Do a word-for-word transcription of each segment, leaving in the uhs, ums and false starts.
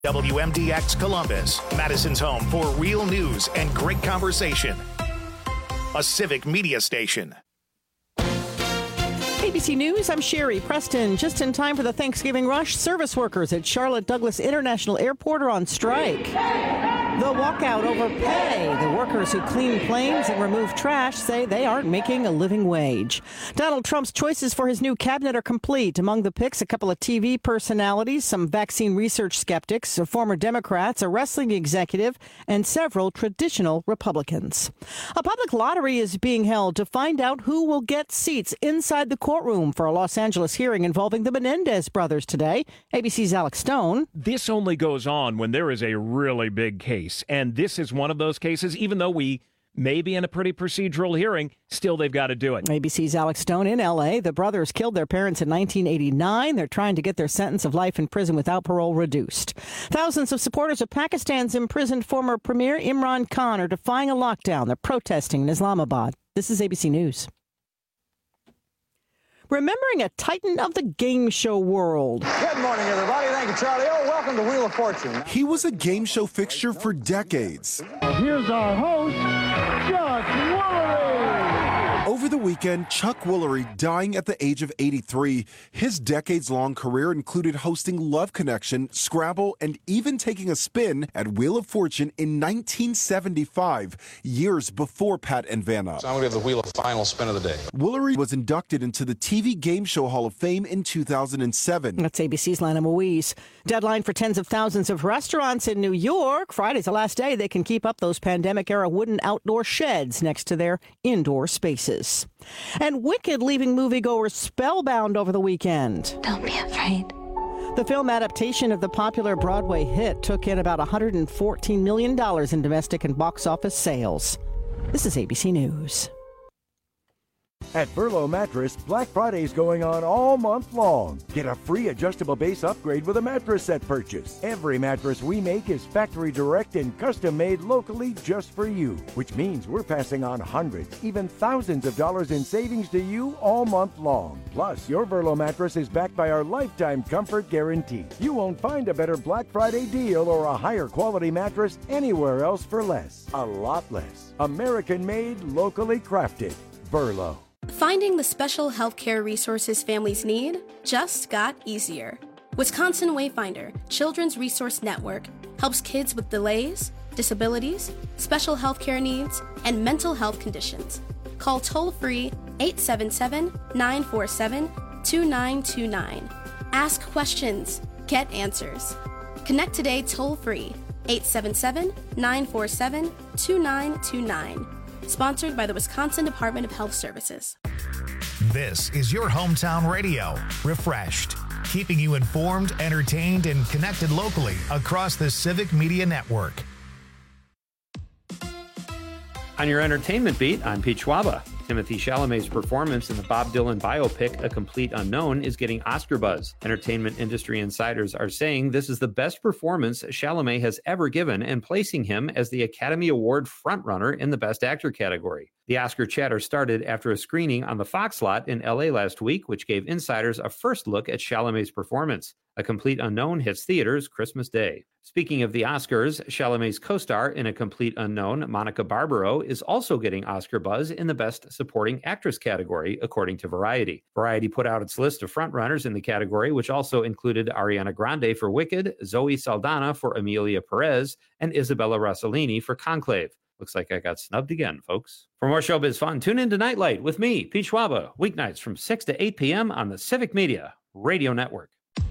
W M D X Columbus, Madison's home for real news and great conversation. A civic media station. A B C News, I'm Sherry Preston. Just in time for the Thanksgiving rush, service workers at Charlotte Douglas International Airport are on strike. The walkout over pay. The workers who clean planes and remove trash say they aren't making a living wage. Donald Trump's choices for his new cabinet are complete. Among the picks, a couple of T V personalities, some vaccine research skeptics, former Democrats, a wrestling executive, and several traditional Republicans. A public lottery is being held to find out who will get seats inside the courtroom for a Los Angeles hearing involving the Menendez brothers today. A B C's Alex Stone. This only goes on when there is a really big case. And this is one of those cases, even though we may be in a pretty procedural hearing, still they've got to do it. A B C's Alex Stone in L A. The brothers killed their parents in nineteen eighty-nine. They're trying to get their sentence of life in prison without parole reduced. Thousands of supporters of Pakistan's imprisoned former Premier Imran Khan are defying a lockdown. They're protesting in Islamabad. This is A B C News. Remembering a titan of the game show world. Good morning, everybody. Thank you, Charlie. Oh, welcome to Wheel of Fortune. He was a game show fixture for decades. Here's our host, Chuck Woolery. Over the weekend, Chuck Woolery dying at the age of eighty-three. His decades-long career included hosting Love Connection, Scrabble, and even taking a spin at Wheel of Fortune in nineteen seventy-five, years before Pat and Vanna. So I'm going to give the wheel a final spin of the day. Woolery was inducted into the T V Game Show Hall of Fame in two thousand seven. That's A B C's Lana Moise. Deadline for tens of thousands of restaurants in New York. Friday's the last day they can keep up those pandemic-era wooden outdoor sheds next to their indoor spaces. And Wicked leaving moviegoers spellbound over the weekend. Don't be afraid. The film adaptation of the popular Broadway hit took in about one hundred fourteen million dollars in domestic and box office sales. This is A B C News. At Furlow Mattress, Black Friday is going on all month long. Get a free adjustable base upgrade with a mattress set purchase. Every mattress we make is factory direct and custom made locally just for you, which means we're passing on hundreds, even thousands of dollars in savings to you all month long. Plus, your Furlow mattress is backed by our lifetime comfort guarantee. You won't find a better Black Friday deal or a higher quality mattress anywhere else for less. A lot less. American made, locally crafted. Furlow. Finding the special healthcare resources families need just got easier. Wisconsin Wayfinder Children's Resource Network helps kids with delays, disabilities, special healthcare needs, and mental health conditions. Call toll-free eight seven seven, nine four seven, two nine two nine. Ask questions. Get answers. Connect today toll-free eight seven seven, nine four seven, two nine two nine. Sponsored by the Wisconsin Department of Health Services. This is your hometown radio, Refreshed, keeping you informed, entertained, and connected locally across the Civic Media Network. On your entertainment beat, I'm Pete Schwaba. Timothée Chalamet's performance in the Bob Dylan biopic, A Complete Unknown, is getting Oscar buzz. Entertainment industry insiders are saying this is the best performance Chalamet has ever given and placing him as the Academy Award frontrunner in the Best Actor category. The Oscar chatter started after a screening on the Fox lot in L A last week, which gave insiders a first look at Chalamet's performance. A Complete Unknown hits theaters Christmas Day. Speaking of the Oscars, Chalamet's co-star in A Complete Unknown, Monica Barbaro, is also getting Oscar buzz in the Best Supporting Actress category, according to Variety. Variety put out its list of frontrunners in the category, which also included Ariana Grande for Wicked, Zoe Saldana for Emilia Perez, and Isabella Rossellini for Conclave. Looks like I got snubbed again, folks. For more showbiz fun, tune in to Nightlight with me, Pete Schwaba, weeknights from six to eight p.m. on the Civic Media Radio Network.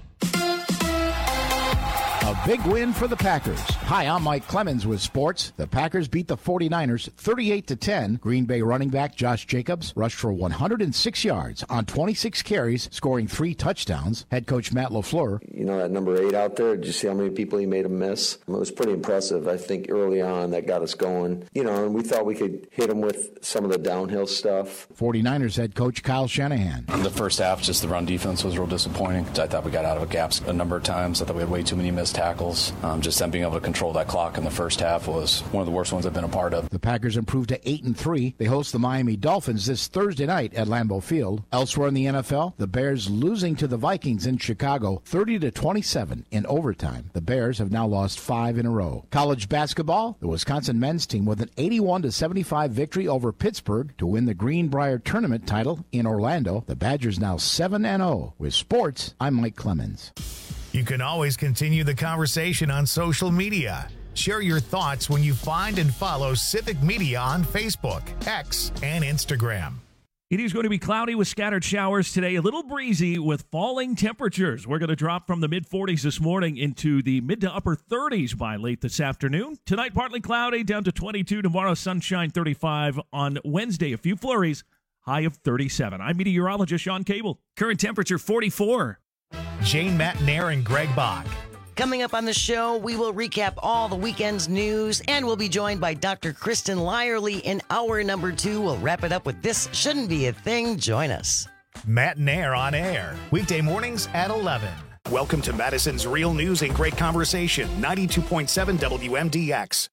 A big win for the Packers. Hi, I'm Mike Clemens with sports. The Packers beat the forty-niners thirty-eight to ten. Green Bay running back Josh Jacobs rushed for one hundred six yards on twenty-six carries, scoring three touchdowns. Head coach Matt LaFleur. You know, that number eight out there, did you see how many people he made him miss? It was pretty impressive. I think early on that got us going. You know, and we thought we could hit him with some of the downhill stuff. forty-niners head coach Kyle Shanahan. In the first half, just the run defense was real disappointing. I thought we got out of gaps a number of times. I thought we had way too many missed tackles. Um, just them being able to control control that clock in the first half was one of the worst ones I've been a part of. The Packers improved to eight and three. They host the Miami Dolphins this Thursday night at Lambeau Field. Elsewhere in the N F L, the Bears losing to the Vikings in Chicago thirty to twenty-seven in overtime. The Bears have now lost five in a row. College basketball, the Wisconsin men's team with an eighty-one to seventy-five victory over Pittsburgh to win the Greenbrier Tournament title in Orlando. The Badgers now seven and oh. With sports, I'm Mike Clemens. You can always continue the conversation on social media. Share your thoughts when you find and follow Civic Media on Facebook, X, and Instagram. It is going to be cloudy with scattered showers today, a little breezy with falling temperatures. We're going to drop from the mid forties this morning into the mid to upper thirties by late this afternoon. Tonight, partly cloudy, down to twenty-two. Tomorrow, sunshine, thirty-five. On Wednesday, a few flurries, high of thirty-seven. I'm meteorologist Sean Cable. Current temperature, forty-four. Jane Matnair and Greg Bach. Coming up on the show, we will recap all the weekend's news, and we'll be joined by Doctor Kristen Lyerly in hour number two. We'll wrap it up with This Shouldn't Be a Thing. Join us. Matnair on air, weekday mornings at eleven. Welcome to Madison's Real News and Great Conversation, ninety-two point seven W M D X.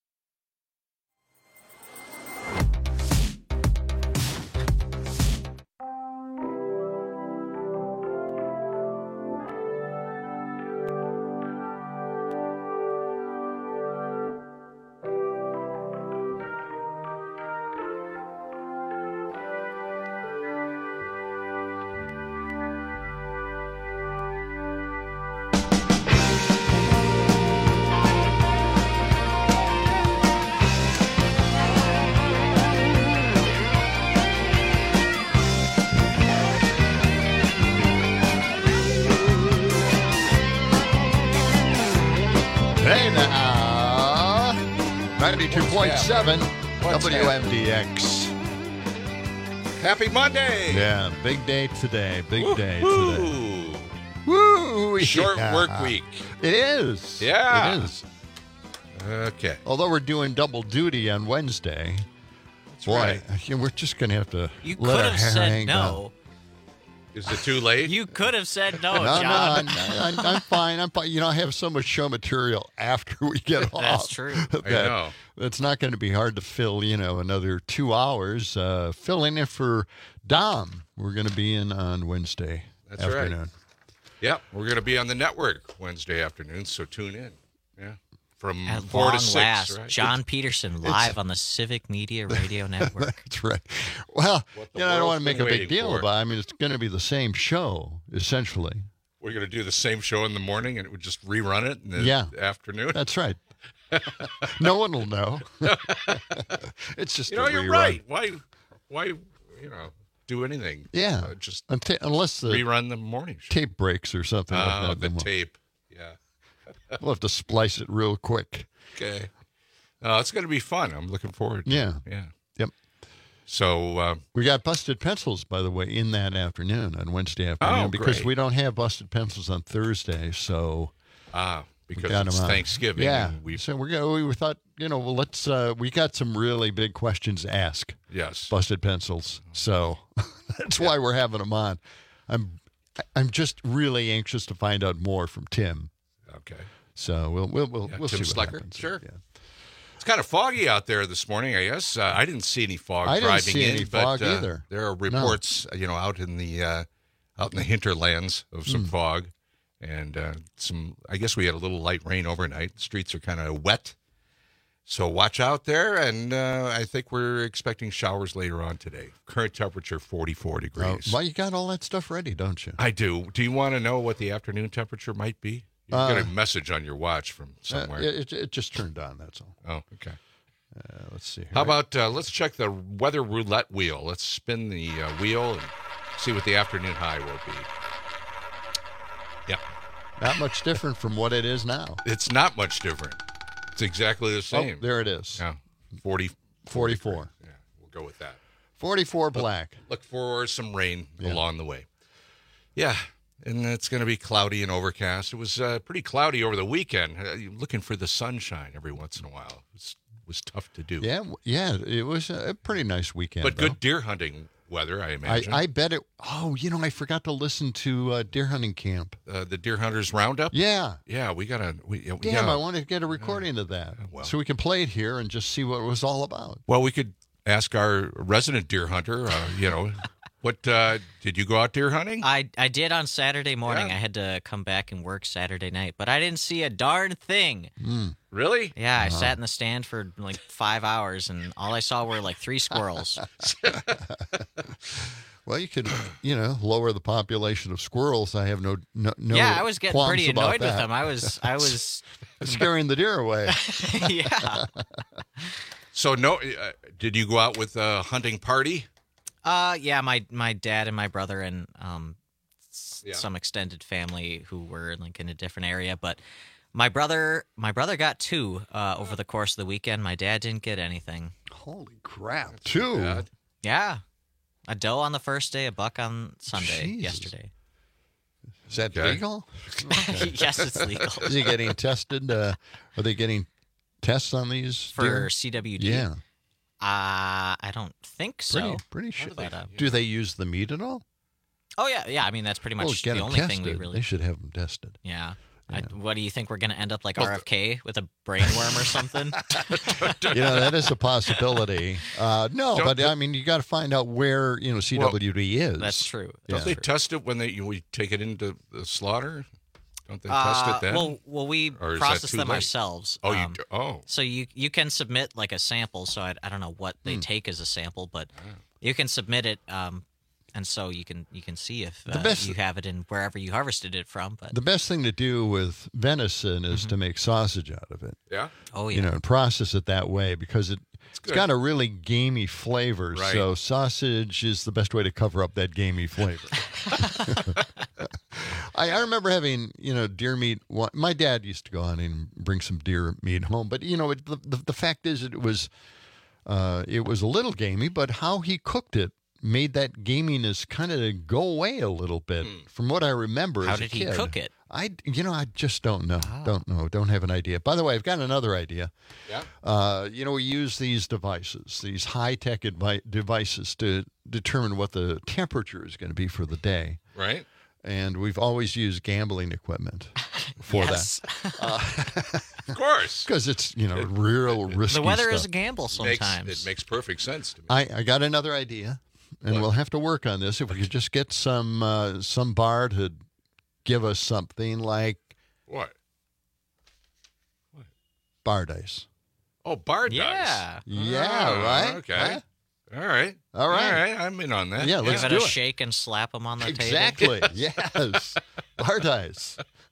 ninety-two point seven W M D X. Happy Monday! Yeah, big day today. Big Woo-hoo. day today. Woo! Short Yeah. work week. It is. Yeah. It is. Okay. Although we're doing double duty on Wednesday. That's boy, right. we're just going to have to You let could our have hair said hang no. down. Is it too late? You could have said no, No, no, John. I'm, I'm, I'm fine. I'm fine. You know, I have so much show material after we get off. That's true. that I know. It's not going to be hard to fill, you know, another two hours. Uh, filling in for Dom. We're going to be in on Wednesday That's afternoon. right. Yep, we're going to be on the network Wednesday afternoon, so tune in. Yeah, from At four long to six. last, Right? John Peterson live on the Civic Media Radio Network. That's right. Well, What the you know, I don't world's want to make a been big waiting deal for. about it. I mean, it's going to be the same show, essentially. We're going to do the same show in the morning, and it would just rerun it in the Yeah. afternoon. That's right. No one will know. It's just You know, a you're rerun. right. Why, why, you know, do anything? Yeah. Uh, just Unti- unless the rerun the morning show. tape breaks or something Oh, like that. the then we'll, tape. Yeah. we'll have to splice it real quick. Okay. Uh, it's going to be fun. I'm looking forward to Yeah. it. Yeah. Yep. So, uh, We got Busted Pencils, by the way, in that afternoon, on Wednesday afternoon, Oh, because great. we don't have Busted Pencils on Thursday, so ah, we because got it's 'em on. Thanksgiving. Yeah, and we so we're gonna, we thought, you know, well, let's. Uh, we got some really big questions to ask. Yes. Busted Pencils. So that's why we're having them on. I'm, I'm just really anxious to find out more from Tim. Okay. So we'll we'll we'll, Yeah, we'll Tim see what Slecker? happens. Sure. Yeah. It's kind of foggy out there this morning, I guess. Uh, I didn't see any fog I didn't driving see in, any but fog uh, either. there are No. reports, you know, out in the uh, out in the hinterlands of some Mm. fog, and uh, some. I guess we had a little light rain overnight. The streets are kind of wet, so watch out there. And uh, I think we're expecting showers later on today. Current temperature forty-four Oh, degrees. well, you got all that stuff ready, don't you? I do. Do you want to know what the afternoon temperature might be? You Uh, got a message on your watch from somewhere. Uh, it, it just turned on. That's all. Oh, okay. Uh, let's see. Here. How about uh, let's check the weather roulette wheel. Let's spin the uh, wheel and see what the afternoon high will be. Yeah. Not much different from what it is now. It's not much different. It's exactly the same. Oh, there it is. Yeah. forty, forty-four. Yeah, we'll go with that. forty-four black. Look for some rain Yeah. along the way. Yeah. And it's going to be cloudy and overcast. It was uh, pretty cloudy over the weekend. Uh, looking for the sunshine every once in a while. It was, was tough to do. Yeah, w- yeah. It was a pretty nice weekend. But though. good deer hunting weather, I imagine. I, I bet it. Oh, you know, I forgot to listen to uh, Deer Hunting Camp. Uh, the Deer Hunters Roundup? Yeah. Yeah, we got to. We, Damn, yeah. I want to get a recording of that well. so we can play it here and just see what it was all about. Well, we could ask our resident deer hunter, uh, you know, what, uh, did you go out deer hunting? I, I did on Saturday morning. Yeah. I had to come back and work Saturday night, but I didn't see a darn thing. Mm. Really? Yeah, I Uh-huh. sat in the stand for like five hours, and all I saw were like three squirrels. Well, you could, you know, lower the population of squirrels. I have no no, no yeah, I was getting qualms pretty about annoyed with that. them. I was, I was scaring the deer away. yeah. So, no, uh, did you go out with a hunting party? Uh, yeah, my my dad and my brother and um, s- Yeah. some extended family who were like in a different area, but my brother, my brother got two uh, over the course of the weekend. My dad didn't get anything. Holy crap! Two. Bad. Yeah, a doe on the first day, a buck on Sunday. Jesus. Yesterday. Is that Okay. legal? Yes, it's legal. Is he getting tested? Uh, are they getting tests on these For deer? C W D? Yeah. Uh, I don't think so. Pretty, pretty sure. But, uh, Do they use the meat at all? oh yeah, yeah. I mean, that's pretty Well, much get the them only tested. thing we really. They should have them tested. Yeah. Yeah. I, what do you think we're going to end up like Well, R F K with a brainworm or something? You know, that is a possibility. Uh, no, Don't but they- I mean, you got to find out where, you know, C W D is. That's true. Don't Yeah. they test it when they you, we take it into the slaughter? Don't they test Uh, it then? Well, well, we Or is that process too them late? ourselves. Oh, you Um, do- oh. So you you can submit like a sample. So I, I don't know what they Hmm. take as a sample, but Ah. you can submit it, um, and so you can you can see if The uh, best- you have it in wherever you harvested it from. But The best thing to do with venison is to make sausage out of it. Yeah? oh yeah, You know, and process it that way because it, it's good. got a really gamey flavor. Right. So sausage is the best way to cover up that gamey flavor. I, I remember having, you know, deer meat. one- My dad used to go hunting and bring some deer meat home. But, you know, it, the, the, the fact is it was, uh, it was a little gamey, but how he cooked it made that gaminess kind of go away a little bit from what I remember how as a did he kid. cook it? I, you know, I just don't know. Don't know. Don't have an idea. By the way, I've got another idea. Yeah. Uh, you know, we use these devices, these high-tech advi- devices to determine what the temperature is going to be for the day. Right? And we've always used gambling equipment for Yes. that. Uh, Of course. Because it's, you know, real risky The weather stuff. is a gamble Makes, sometimes. it makes perfect sense to me. I, I got another idea, and What? we'll have to work on this. If we could just get some uh, some bar to give us something like What? bar dice. Oh, bar dice. yeah. Yeah, Oh, right? Okay. Huh? All right. All right. All right. I'm in on that. Yeah, let's Give do it a it. shake and slap them on the table. Exactly. Yes. Bar dice.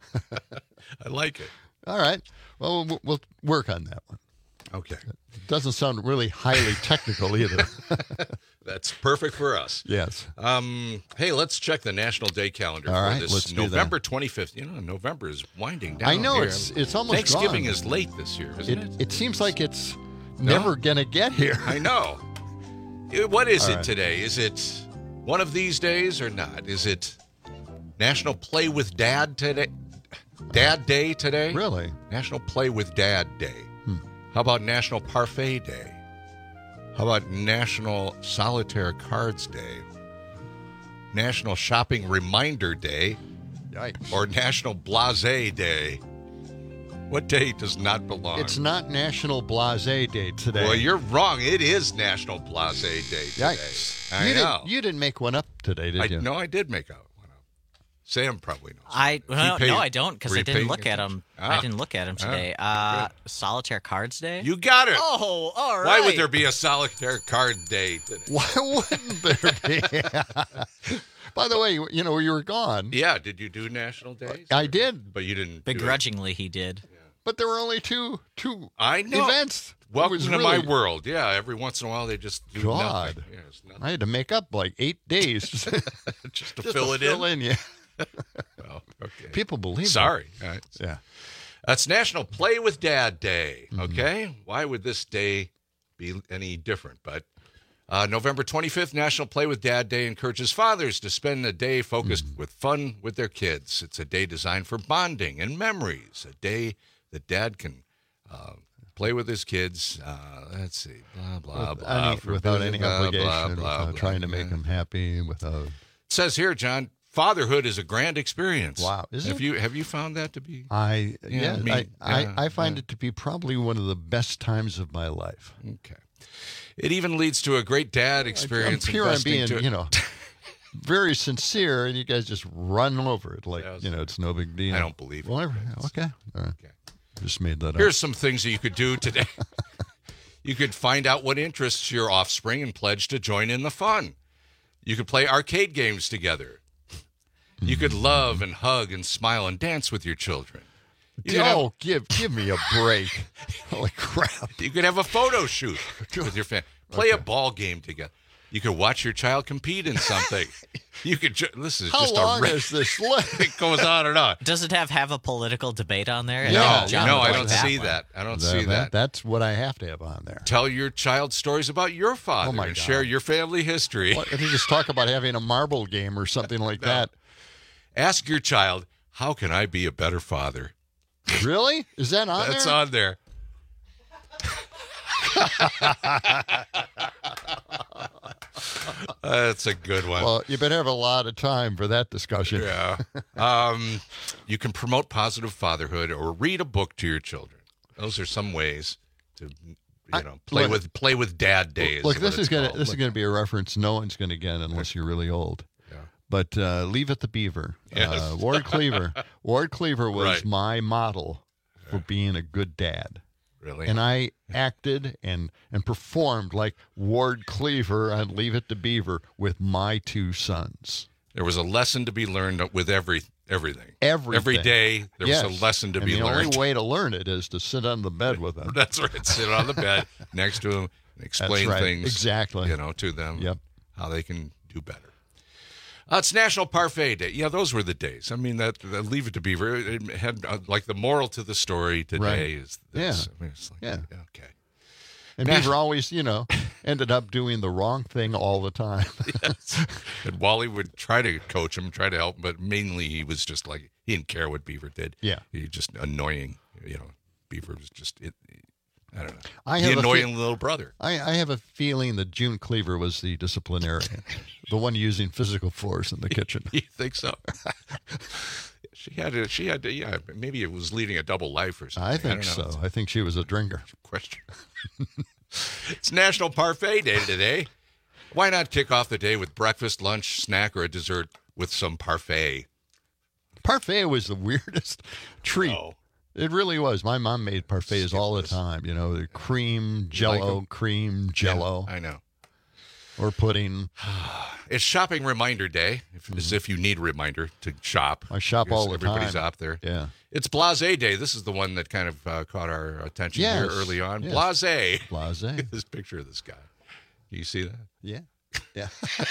I like it. All right. Well, we'll, we'll work on that one. Okay. It doesn't sound really highly technical either. That's perfect for us. Yes. Um, hey, let's check the National Day calendar All for right, this let's do that. November twenty-fifth. You know, November is winding down. I know, here. it's- it's almost Thanksgiving gone. is late this year, isn't It, it? it seems like it's never going to get here. I know. Uh, What is All it right. today? Is it one of these days or not? Is it National Play with Dad today? Dad Day today? Really? National Play with Dad Day. Hmm. How about National Parfait Day? How about National Solitaire Cards Day? National Shopping Reminder Day? Yikes. Or National Blasé Day? What day does not belong? It's not National Blasé Day today. Well, you're wrong. It is National Blasé Day today. Yikes. I you know. Didn't, you didn't make one up today, did I, you? no, I did make out one up. Sam probably knows. I well, pay- no, I don't because were I you didn't paying look at attention? them. Ah. I didn't look at them Ah, today. uh, Solitaire Cards Day. You got it. Oh, all right. Why would there be a solitaire card day today? Why wouldn't there be? By the way, you know, you were gone. Yeah, did you do National Days? I did. But you didn't do it. Begrudgingly, he did. But there were only two two I know. events. It Welcome was to really- my world. Yeah, every once in a while they just do God. nothing. Yeah, it's nothing. I had to make up like eight days just, Just to just fill to it fill in. in. Yeah, Well, okay. people believe. Sorry. All right. It. Yeah. That's National Play with Dad Day. Mm-hmm. Okay? Why would this day be any different? But uh, November twenty-fifth, National Play with Dad Day encourages fathers to spend a day focused Mm-hmm. with fun with their kids. It's a day designed for bonding and memories, a day that dad can uh, play with his kids. Uh, let's see, blah, blah, With, blah. any, without any blah, obligation, blah, blah, without blah, trying to blah. make them happy. Without It says here, John, fatherhood is a grand experience. Wow. Is have it? You, have you found that to be? I, Yeah, yeah, me- I, I, yeah, I find yeah. it to be probably one of the best times of my life. Okay. It even leads to a great dad experience. I'm here I'm investing being, to- you know, very sincere, and you guys just run over it like, you know, it's no big deal. I don't believe it. Well, okay. All right. Just made that up. Here's some things that you could do today. You could find out what interests your offspring and pledge to join in the fun. You could play arcade games together. You could love and hug and smile and dance with your children. You could Oh, have- give give me a break. Holy crap. You could have a photo shoot with your family. Play a ball game together. You could watch your child compete in something. You could. Ju- this is How just long a. is this list? It goes on and on. Does it have have a political debate on there? No, I think John no, would I like don't that see one. that. I don't That- see that- that. That's what I have to have on there. Tell your child stories about your father Oh, my and God. share your family history. What, if you just talk about having a marble game or something like that. Ask your child, how can I be a better father? Really? Is that on That's there? on there. That's a good one. Well, you better have a lot of time for that discussion. Yeah. Um, you can promote positive fatherhood or read a book to your children. Those are some ways to, you know, play look- with play with dad days. Look, what this it's is gonna called. this is Look, gonna be a reference no one's gonna get unless you're really old. Yeah. But uh, Leave It to Beaver. Yes. Uh, Ward Cleaver. Ward Cleaver was Right. my model for being a good dad. Really? And I acted and and performed like Ward Cleaver on Leave It to Beaver with my two sons. There was a lesson to be learned with every everything. Everything. Every day there Yes. was a lesson to and be the learned. only way to learn it is to sit on the bed with them. That's right. Sit on the bed next to them and explain right. things Exactly. you know, to them. Yep. How they can do better. Uh, it's National Parfait Day. Yeah, those were the days. I mean, that, that Leave It to Beaver. It had uh, like the moral to the story today Right. is this. Yeah. I mean, it's like, Yeah. okay. And Nash- Beaver always, you know, ended up doing the wrong thing all the time. Yes. And Wally would try to coach him, try to help, but mainly he was just like he didn't care what Beaver did. Yeah. he was just annoying. You know, Beaver was just it. I don't know. I the have a fe- annoying little brother. I, I have a feeling that June Cleaver was the disciplinarian, the one using physical force in the kitchen. You think so? She had to. She had to. Yeah, maybe it was leading a double life or something. I think don't know. so. I think she was a drinker. Question. It's National Parfait Day today. Why not kick off the day with breakfast, lunch, snack, or a dessert with some parfait? Parfait was the weirdest treat. Oh. It really was. My mom made parfaits all the time. You know, the cream, jello, 'em? cream, jello, Yeah, I know. or pudding. It's shopping reminder day, if, as if you need a reminder to shop. I shop because all the everybody's time. out there. Yeah. It's Blase Day. This is the one that kind of uh, caught our attention Yes, here early on. yes. Blase. Blase. Look at this picture of this guy. Do you see that? Yeah. Yeah.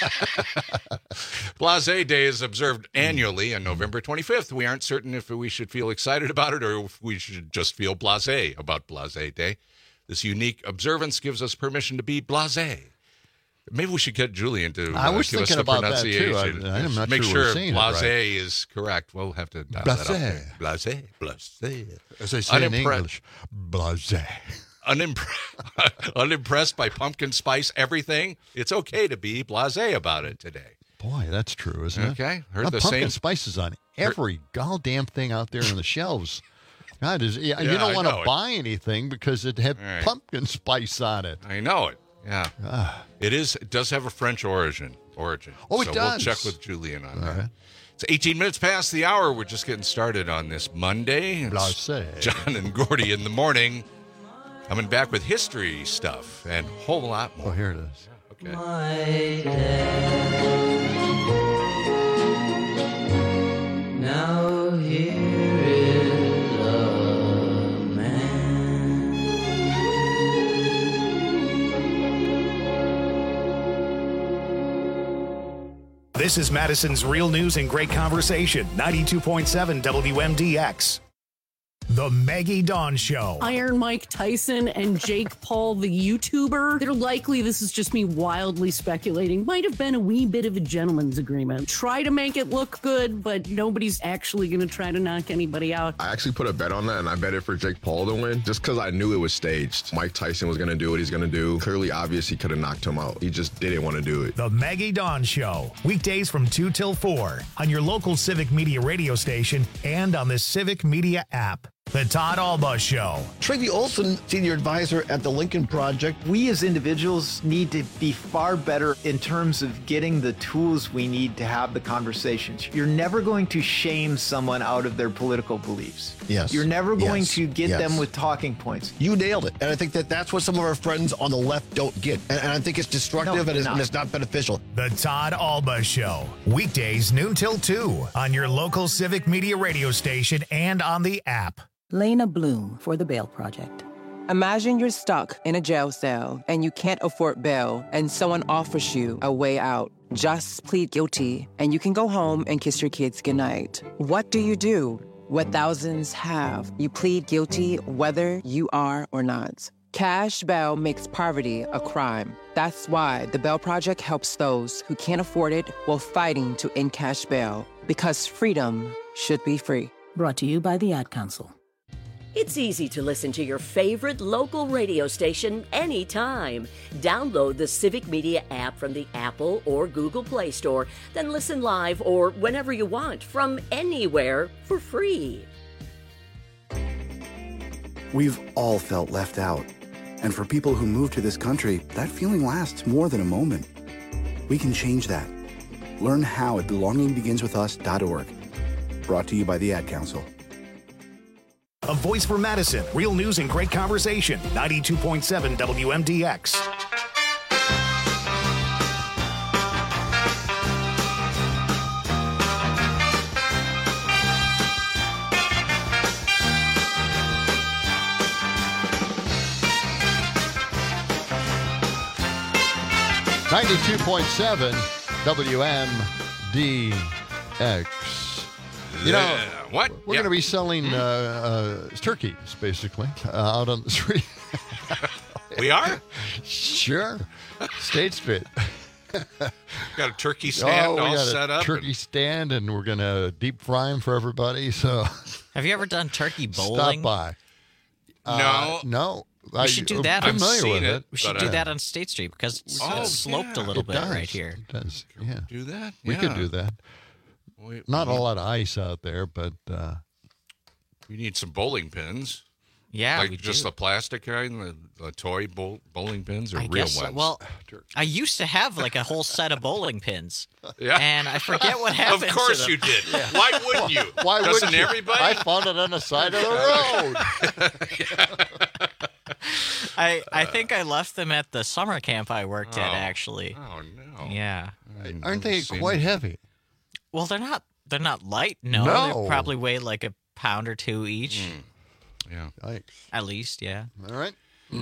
Blase Day is observed annually on November twenty-fifth. We aren't certain if we should feel excited about it or if we should just feel blasé about Blase Day. This unique observance gives us permission to be blasé. Maybe we should get Julian to uh, I was give us thinking the about that, too. pronunciation. I- I'm not Make sure sure we're saying it blasé right. is correct. We'll have to dial Blasé. that up there. Blasé. Blasé. As I say in Unimpre- English, blase. Unimpre- unimpressed by pumpkin spice everything, it's okay to be blasé about it today. Boy, that's true, isn't it? Okay, heard Now, the pumpkin same- spices on every goddamn thing out there on the shelves. God, is, yeah, you Yeah, don't I want know to it. buy anything because it had All right. pumpkin spice on it. I know it. Yeah, Ah. it is. It does have a French origin. Origin. Oh, it so does. We'll check with Julian on All that. right. It's eighteen minutes past the hour. We're just getting started on this Monday. It's Blasé. John and Gordy in the morning, coming back with history stuff and a whole lot more. Oh, here it is. Okay. Now here is a man. This is Madison's Real News and Great Conversation, ninety-two point seven W M D X. The Maggie Dawn Show. Iron Mike Tyson and Jake Paul, the YouTuber. They're likely, this is just me wildly speculating, might have been a wee bit of a gentleman's agreement. Try to make it look good, but nobody's actually going to try to knock anybody out. I actually put a bet on that, and I bet it for Jake Paul to win, just because I knew it was staged. Mike Tyson was going to do what he's going to do. Clearly obvious he could have knocked him out. He just didn't want to do it. The Maggie Dawn Show. Weekdays from two till four on your local Civic Media radio station and on the Civic Media app. The Todd Alba Show. Tracy Olson, Senior Advisor at the Lincoln Project. We as individuals need to be far better in terms of getting the tools we need to have the conversations. You're never going to shame someone out of their political beliefs. Yes. You're never going Yes. to get Yes. them with talking points. You nailed it. And I think that that's what some of our friends on the left don't get. And, and I think it's destructive No, and, it's, not. and it's not beneficial. The Todd Alba Show. Weekdays noon till two on your local Civic Media radio station and on the app. Lena Bloom for the Bail Project. Imagine you're stuck in a jail cell and you can't afford bail and someone offers you a way out. Just plead guilty and you can go home and kiss your kids goodnight. What do you do? What thousands have. You plead guilty whether you are or not. Cash bail makes poverty a crime. That's why the Bail Project helps those who can't afford it while fighting to end cash bail. Because freedom should be free. Brought to you by the Ad Council. It's easy to listen to your favorite local radio station anytime. Download the Civic Media app from the Apple or Google Play Store, then listen live or whenever you want from anywhere for free. We've all felt left out. And for people who move to this country, that feeling lasts more than a moment. We can change that. Learn how at belonging begins with us dot org. Brought to you by the Ad Council. A voice for Madison. Real news and great conversation. ninety-two point seven W M D X. ninety-two point seven W M D X. You know, Yeah. What? We're Yeah. going to be selling uh, uh, turkeys, basically, uh, out on the street. We are? Sure. State Street. Got a turkey stand oh, we all got set a up. turkey stand, and we're going to deep fry them for everybody. So Have you ever done turkey bowling? stop by. No. Uh, no. We I- should do I'm that. familiar seen with it, it. We should but, do uh, that on State Street because it's Oh, uh, sloped a yeah. little It bit does. right here. It does. Yeah. Do that? We Yeah. could do that. We- Not a we- lot of ice out there, but uh, We need some bowling pins. Yeah, like we just do. the plastic kind, the, the toy bowl, bowling pins, or I real guess so. ones. Well, I used to have like a whole set of bowling pins. Yeah. And I forget what happened. Of course to them. you did. Why wouldn't you? Why Doesn't wouldn't you? everybody? I found it on the side of the road. I, I think I left them at the summer camp I worked at, Oh. actually. Oh no. Yeah. Aren't they seen quite it. heavy? Well, they're not. They're not light. No, No. they probably weigh like a pound or two each, Mm. Yeah. Yikes. at least. Yeah. All right.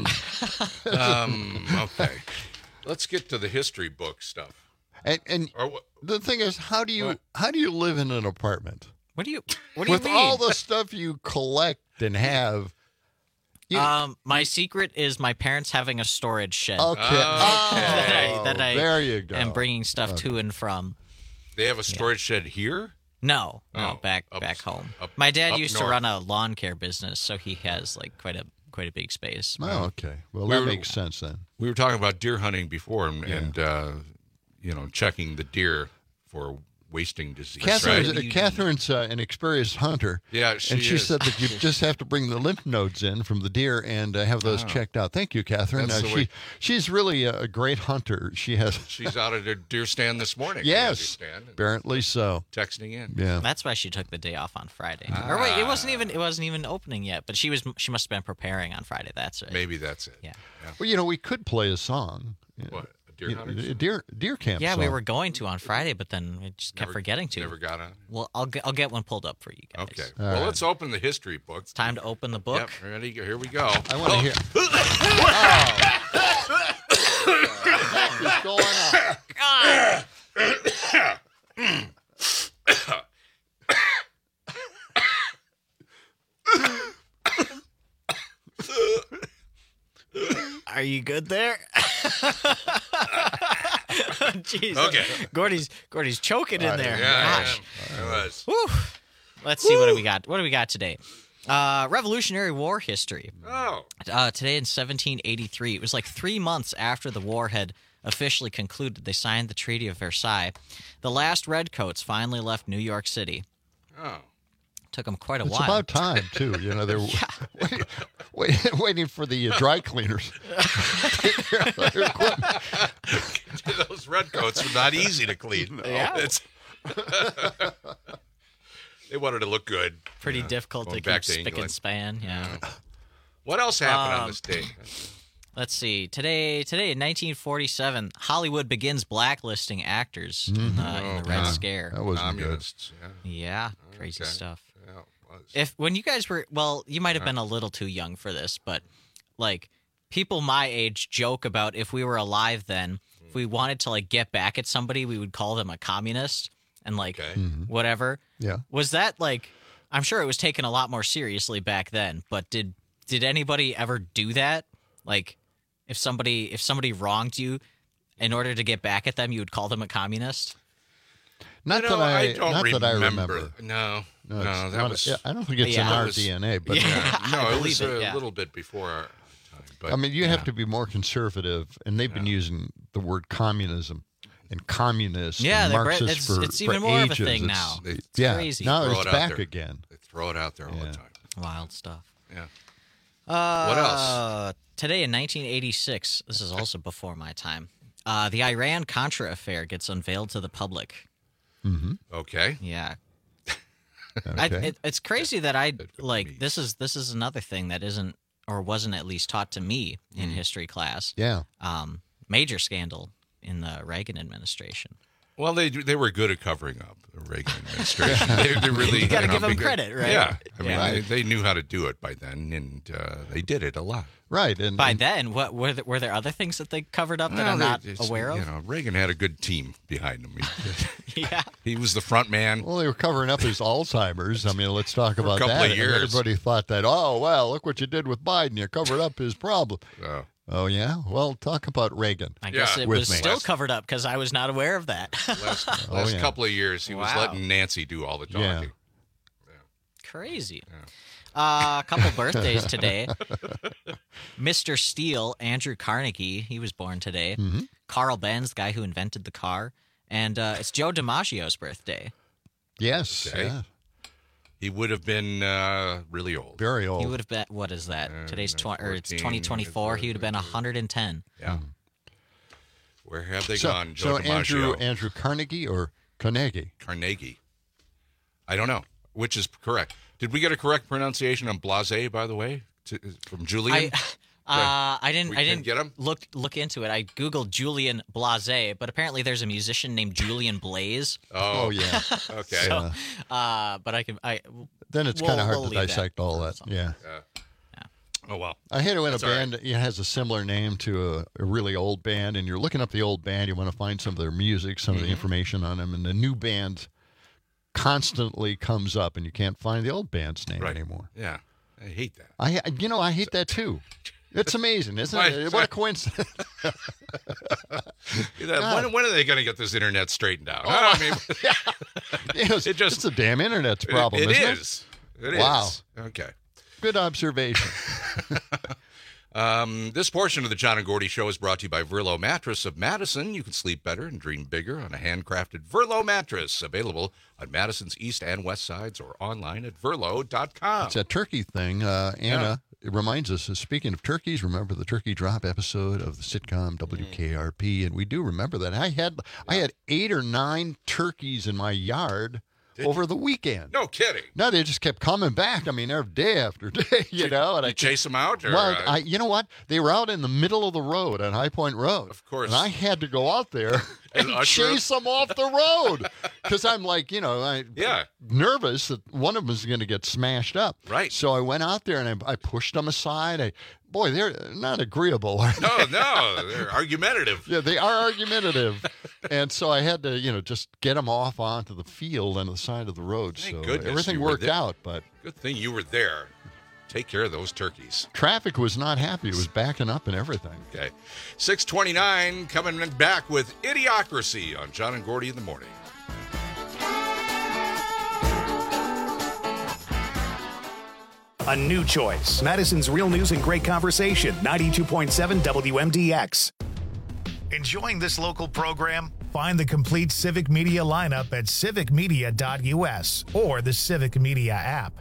Um, okay. Let's get to the history book stuff. And and Or what? the thing is, how do you What? how do you live in an apartment What do you? What do you with mean? all the stuff you collect and have? You- Um, my secret is my parents having a storage shed. okay. Oh, that I, Oh, that I there you go. am bringing stuff to and from. They have a storage shed here? No, no, Oh, back up- back home. up- My dad up used to north. run a lawn care business, so he has like quite a quite a big space. Oh, okay. Well, We that were- makes sense then. We were talking about deer hunting before and, Yeah. and uh, you know, checking the deer for wasting disease. Catherine's, right? uh, Catherine's uh, an experienced hunter. Yeah, she and she is. said that you just have to bring the lymph nodes in from the deer and uh, have those Oh. checked out. Thank you, Catherine. That's Uh, the she way- she's really a, a great hunter. She has She's out at a deer stand this morning. I yes, understand, and apparently so. texting in. Yeah. That's why she took the day off on Friday. Or wait, it wasn't even it wasn't even opening yet, but she was she must have been preparing on Friday. That's right. Maybe that's it. Yeah. Well, you know, we could play a song. What? A deer You know, hunters? a deer deer camp. Yeah, song. we were going to on Friday, but then we just kept Never- forgetting to. Never got on. Well, I'll get I'll get one pulled up for you guys. Okay. All well, right. let's open the history book. It's time to open the book. Yep. Ready? Here we go. I want to Oh. hear. What's going on? Are you good there? Jeez. Okay. Gordy's Gordy's choking in there. Yeah, Gosh. yeah, I was. Whew. Let's see, what do we got? What do we got today? Uh, Revolutionary War history. Oh. Uh, today in seventeen eighty-three, it was like three months after the war had officially concluded. They signed the Treaty of Versailles. The last redcoats finally left New York City. Oh. Took them quite a It's while. about time, too. You know, they're wait, wait, waiting for the uh, dry cleaners. Those redcoats were not easy to clean. No. Yeah. It's they wanted to look good. Pretty Yeah. difficult Going to back keep spick England. and span. Yeah. What else happened Um, on this day? Let's see. Today, today in nineteen forty-seven, Hollywood begins blacklisting actors in, the, in the Red yeah. Scare. That wasn't good. Communists. Yeah. Yeah, crazy Okay. stuff. Yeah, it was. If when you guys were, well, you might have been a little too young for this, but like people my age joke about if we were alive then, if we wanted to like get back at somebody, we would call them a communist and like Okay. whatever. Yeah. Was that like? I'm sure it was taken a lot more seriously back then, but did did anybody ever do that? Like, if somebody if somebody wronged you, in order to get back at them, you would call them a communist? Not You know, that I, I don't not remember. that I remember. No, no, it's that not- was. yeah, I don't think it's Yeah. in our was- D N A, but Yeah. no, I it believe was it, a yeah. little bit before our time. But I mean, you yeah. have to be more conservative, and they've been using the word communism and communist Yeah, and they're bre- Marxist it's- for it's for even more of a ages. thing It's- now. it's- It's yeah, crazy. now Throw it's it out back there. again. They throw it out there all Yeah. the time. Wild stuff. Yeah. Uh, What else? Today in nineteen eighty-six, this is also before my time. Uh, the Iran-Contra affair gets unveiled to the public. Mm-hmm. Okay. Yeah. Okay. I, it, it's crazy that I like this is this is another thing that isn't or wasn't at least taught to me in history class. Yeah. Um, major scandal in the Reagan administration. Well, they they were good at covering up the Reagan administration. they, they really You gotta know, give them because- credit, right? Yeah, I mean, Yeah. They, they knew how to do it by then, and uh, they did it a lot. Right, and By and- then, what were there, were there other things that they covered up that Well, I'm they- not it's- aware of? You know, Reagan had a good team behind him. He, Yeah. he was the front man. Well, they were covering up his Alzheimer's. I mean, let's talk For a about couple that. of years. Everybody thought that, oh, well, look what you did with Biden. You covered up his problem. Oh. Oh, yeah? Well, talk about Reagan. I guess Yeah. it With was me. still Last- covered up because I was not aware of that. Last, Oh, last yeah. couple of years, he was Wow. letting Nancy do all the Yeah. talking. Crazy. Uh, a couple birthdays today. Mister Steele, Andrew Carnegie, he was born today. Mm-hmm. Carl Benz, the guy who invented the car. And uh, it's Joe DiMaggio's birthday. Yes. Okay. Yeah. He would have been uh, really old. Very old. He would have been, what is that? Uh, Today's no, twenty, or it's fourteen, twenty twenty-four. He would have been one hundred ten. Yeah. Where have they so, gone, Joe so DiMaggio? Andrew, Andrew Carnegie or Carnegie? Carnegie. I don't know which is correct. Did we get a correct pronunciation on Blase, by the way, to, from Julian? I, uh, I didn't. We I can didn't get him? look look into it. I googled Julian Blase, but apparently there's a musician named Julian Blaze. Oh, Oh, yeah. Okay. So, uh, but I can. I Then it's we'll- kind of hard we'll to leave dissect all that. Yeah. Yeah. Oh, well. I hate it when That's a all band it has a similar name to a, a really old band, and you're looking up the old band. You want to find some of their music, some of the information on them, and the new band constantly comes up, and you can't find the old band's name Right. anymore. Yeah. I hate that. I, you know, I hate that too. It's amazing, isn't Why- it? What a coincidence! You know, God. when, when are they going to get this internet straightened out? Oh, I mean, Yes, it just it's the damn internet's it- problem. it isn't is. It is. Wow. Okay. Good observation. Um, this portion of the John and Gordy Show is brought to you by Verlo Mattress of Madison. You can sleep better and dream bigger on a handcrafted Verlo mattress, available on Madison's east and west sides or online at verlo dot com. It's that turkey thing. Uh, Anna it reminds us, uh, speaking of turkeys, remember the Turkey Drop episode of the sitcom W K R P? And we do remember that. I had I had eight or nine turkeys in my yard over the weekend. No kidding. No, they just kept coming back. I mean, every day after day, you know. And You I chase them out? Or, Well, uh, I, you know what? They were out in the middle of the road on High Point Road. Of course. And I had to go out there And and usher chase them off the road because I'm like, you know, I Yeah. nervous that one of them is going to get smashed up. Right. So I went out there and I, I pushed them aside. I, boy, they're not agreeable. are no, they? no, they're argumentative. Yeah, they are argumentative. And so I had to, you know, just get them off onto the field on the side of the road. Thank so goodness everything you were worked there. out. But Good thing you were there take care of those turkeys. Traffic was not happy. It was backing up and everything. Okay. six twenty-nine, coming back with Idiocracy on John and Gordy in the morning. A new choice. Madison's Real News and Great Conversation, ninety-two point seven W M D X. Enjoying this local program? Find the complete Civic Media lineup at civic media dot U S or the Civic Media app.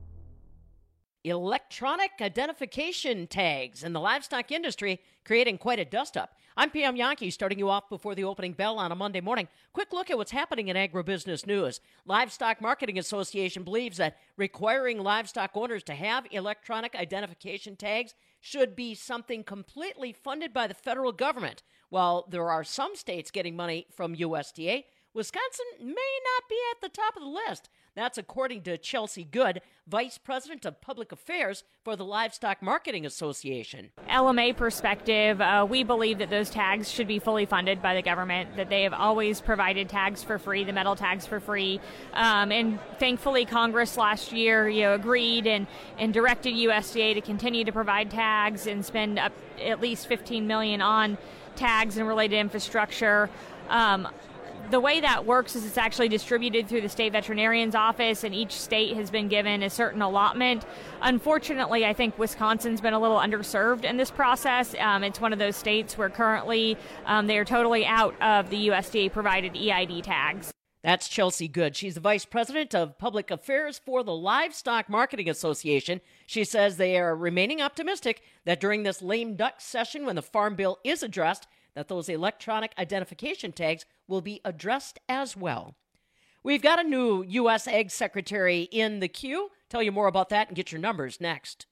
Electronic identification tags in the livestock industry creating quite a dust-up. I'm P M Yankee, starting you off before the opening bell on a Monday morning. Quick look at what's happening in agribusiness news. Livestock Marketing Association believes that requiring livestock owners to have electronic identification tags should be something completely funded by the federal government. While there are some states getting money from U S D A, Wisconsin may not be at the top of the list. That's according to Chelsea Good, Vice President of Public Affairs for the Livestock Marketing Association. L M A perspective, uh, we believe that those tags should be fully funded by the government, that they have always provided tags for free, the metal tags for free. Um, and thankfully, Congress last year you know, agreed and, and directed U S D A to continue to provide tags and spend up at least fifteen million dollars on tags and related infrastructure. Um, The way that works is it's actually distributed through the state veterinarian's office, and each state has been given a certain allotment. Unfortunately, I think Wisconsin's been a little underserved in this process. Um, it's one of those states where currently um, they are totally out of the U S D A-provided E I D tags. That's Chelsea Good. She's the Vice President of Public Affairs for the Livestock Marketing Association. She says they are remaining optimistic that during this lame duck session, when the Farm Bill is addressed, that those electronic identification tags will be addressed as well. We've got a new U S Ag Secretary in the queue. Tell you more about that and get your numbers next.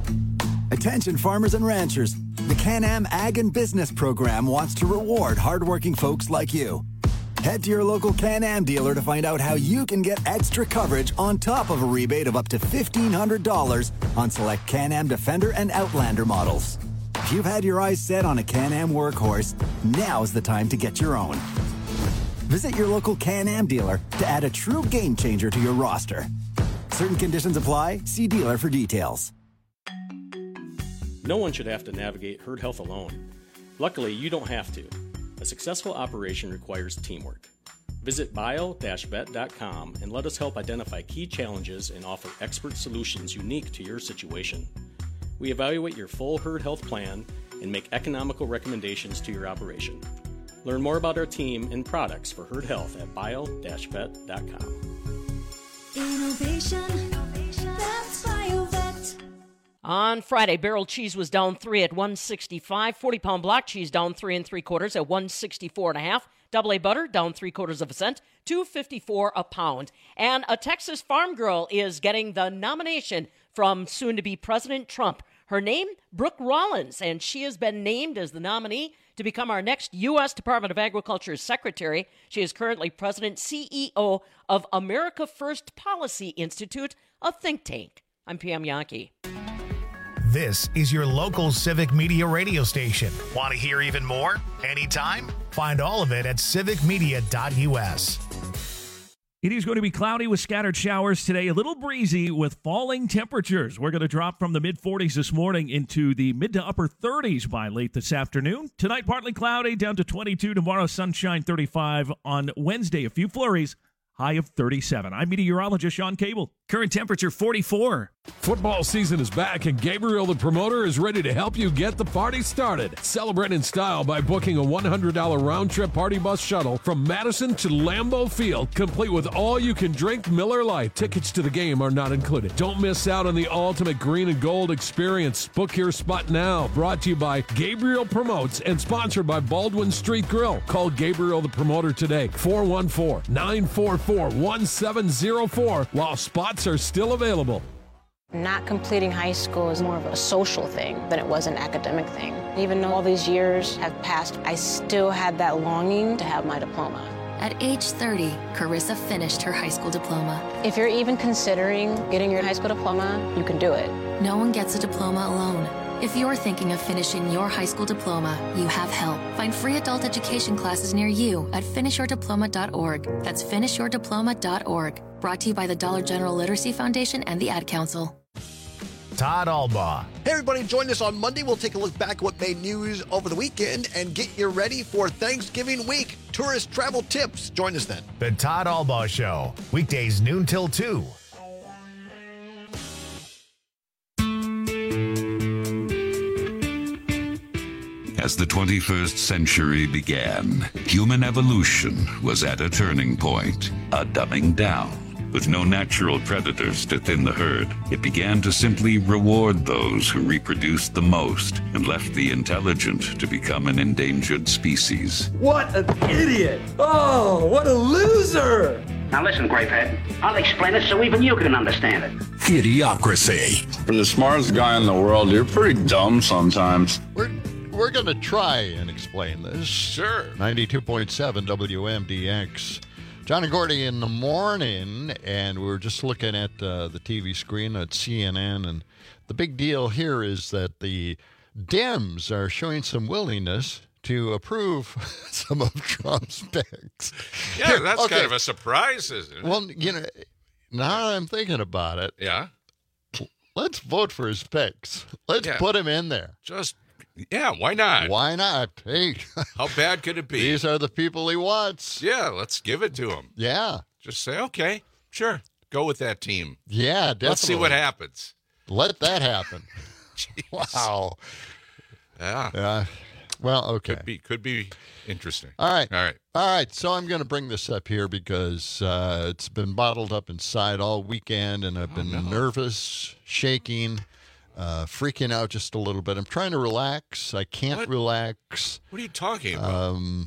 Attention farmers and ranchers. The Can-Am Ag and Business Program wants to reward hardworking folks like you. Head to your local Can-Am dealer to find out how you can get extra coverage on top of a rebate of up to fifteen hundred dollars on select Can-Am Defender and Outlander models. If you've had your eyes set on a Can-Am workhorse, now's the time to get your own. Visit your local Can-Am dealer to add a true game changer to your roster. Certain conditions apply. See dealer for details. No one should have to navigate herd health alone. Luckily, you don't have to. A successful operation requires teamwork. Visit bio dash vet dot com and let us help identify key challenges and offer expert solutions unique to your situation. We evaluate your full herd health plan and make economical recommendations to your operation. Learn more about our team and products for herd health at bio dash vet dot com. Innovation, that's BioVet. On Friday, barrel cheese was down three at one sixty-five. forty-pound block cheese down three and three quarters at one sixty-four and a half. Double A butter down three quarters of a cent, two fifty-four a pound. And a Texas farm girl is getting the nomination from soon-to-be President Trump. Her name, Brooke Rollins, and she has been named as the nominee to become our next U S Department of Agriculture Secretary. She is currently President C E O of America First Policy Institute, a think tank. I'm P M Yankee. This is your local Civic Media radio station. Want to hear even more? Anytime? Find all of it at civic media dot U S. It is going to be cloudy with scattered showers today, a little breezy with falling temperatures. We're going to drop from the mid forties this morning into the mid to upper thirties by late this afternoon. Tonight, partly cloudy, down to twenty-two. Tomorrow, sunshine, thirty-five. On Wednesday, a few flurries, high of thirty-seven. I'm meteorologist Sean Cable. Current temperature forty-four. Football season is back, and Gabriel the Promoter is ready to help you get the party started. Celebrate in style by booking a one hundred dollars round-trip party bus shuttle from Madison to Lambeau Field, complete with all-you-can-drink Miller Lite. Tickets to the game are not included. Don't miss out on the ultimate green and gold experience. Book your spot now. Brought to you by Gabriel Promotes and sponsored by Baldwin Street Grill. Call Gabriel the Promoter today, four one four, nine four four, one seven zero four, while spots are still available. Not completing high school is more of a social thing than it was an academic thing. Even though all these years have passed, I still had that longing to have my diploma. At age thirty, Carissa finished her high school diploma. If you're even considering getting your high school diploma, you can do it. No one gets a diploma alone. If you're thinking of finishing your high school diploma, you have help. Find free adult education classes near you at finish your diploma dot org. That's finish your diploma dot org. Brought to you by the Dollar General Literacy Foundation and the Ad Council. Todd Albaugh. Hey, everybody, join us on Monday. We'll take a look back at what made news over the weekend and get you ready for Thanksgiving week. Tourist travel tips. Join us then. The Todd Albaugh Show, weekdays noon till two. As the twenty-first century began, human evolution was at a turning point, a dumbing down. With no natural predators to thin the herd, it began to simply reward those who reproduced the most and left the intelligent to become an endangered species. What an idiot! Oh, what a loser! Now listen, Grapehead. I'll explain it so even you can understand it. Idiocracy. For the smartest guy in the world, you're pretty dumb sometimes. We're we're gonna try and explain this. Sure. ninety-two point seven W M D X. John and Gordy in the morning, and we were just looking at uh, the T V screen at C N N, and the big deal here is that the Dems are showing some willingness to approve some of Trump's picks. Yeah, Here, that's okay. kind of a surprise, isn't it? Well, you know, now that I'm thinking about it, yeah, let's vote for his picks. Let's Yeah. put him in there. Just, yeah, why not? Why not? Hey, How bad could it be? these are the people he wants. Yeah, let's give it to him. Yeah. Just say, okay, sure, go with that team. Yeah, definitely. Let's see what happens. Let that happen. Wow. Yeah. Yeah. Well, okay. Could be, could be interesting. All right. All right. All right. So I'm going to bring this up here because uh, it's been bottled up inside all weekend, and I've been no. nervous, shaking, uh, freaking out just a little bit. I'm trying to relax. I can't What? relax. What are you talking about? Um,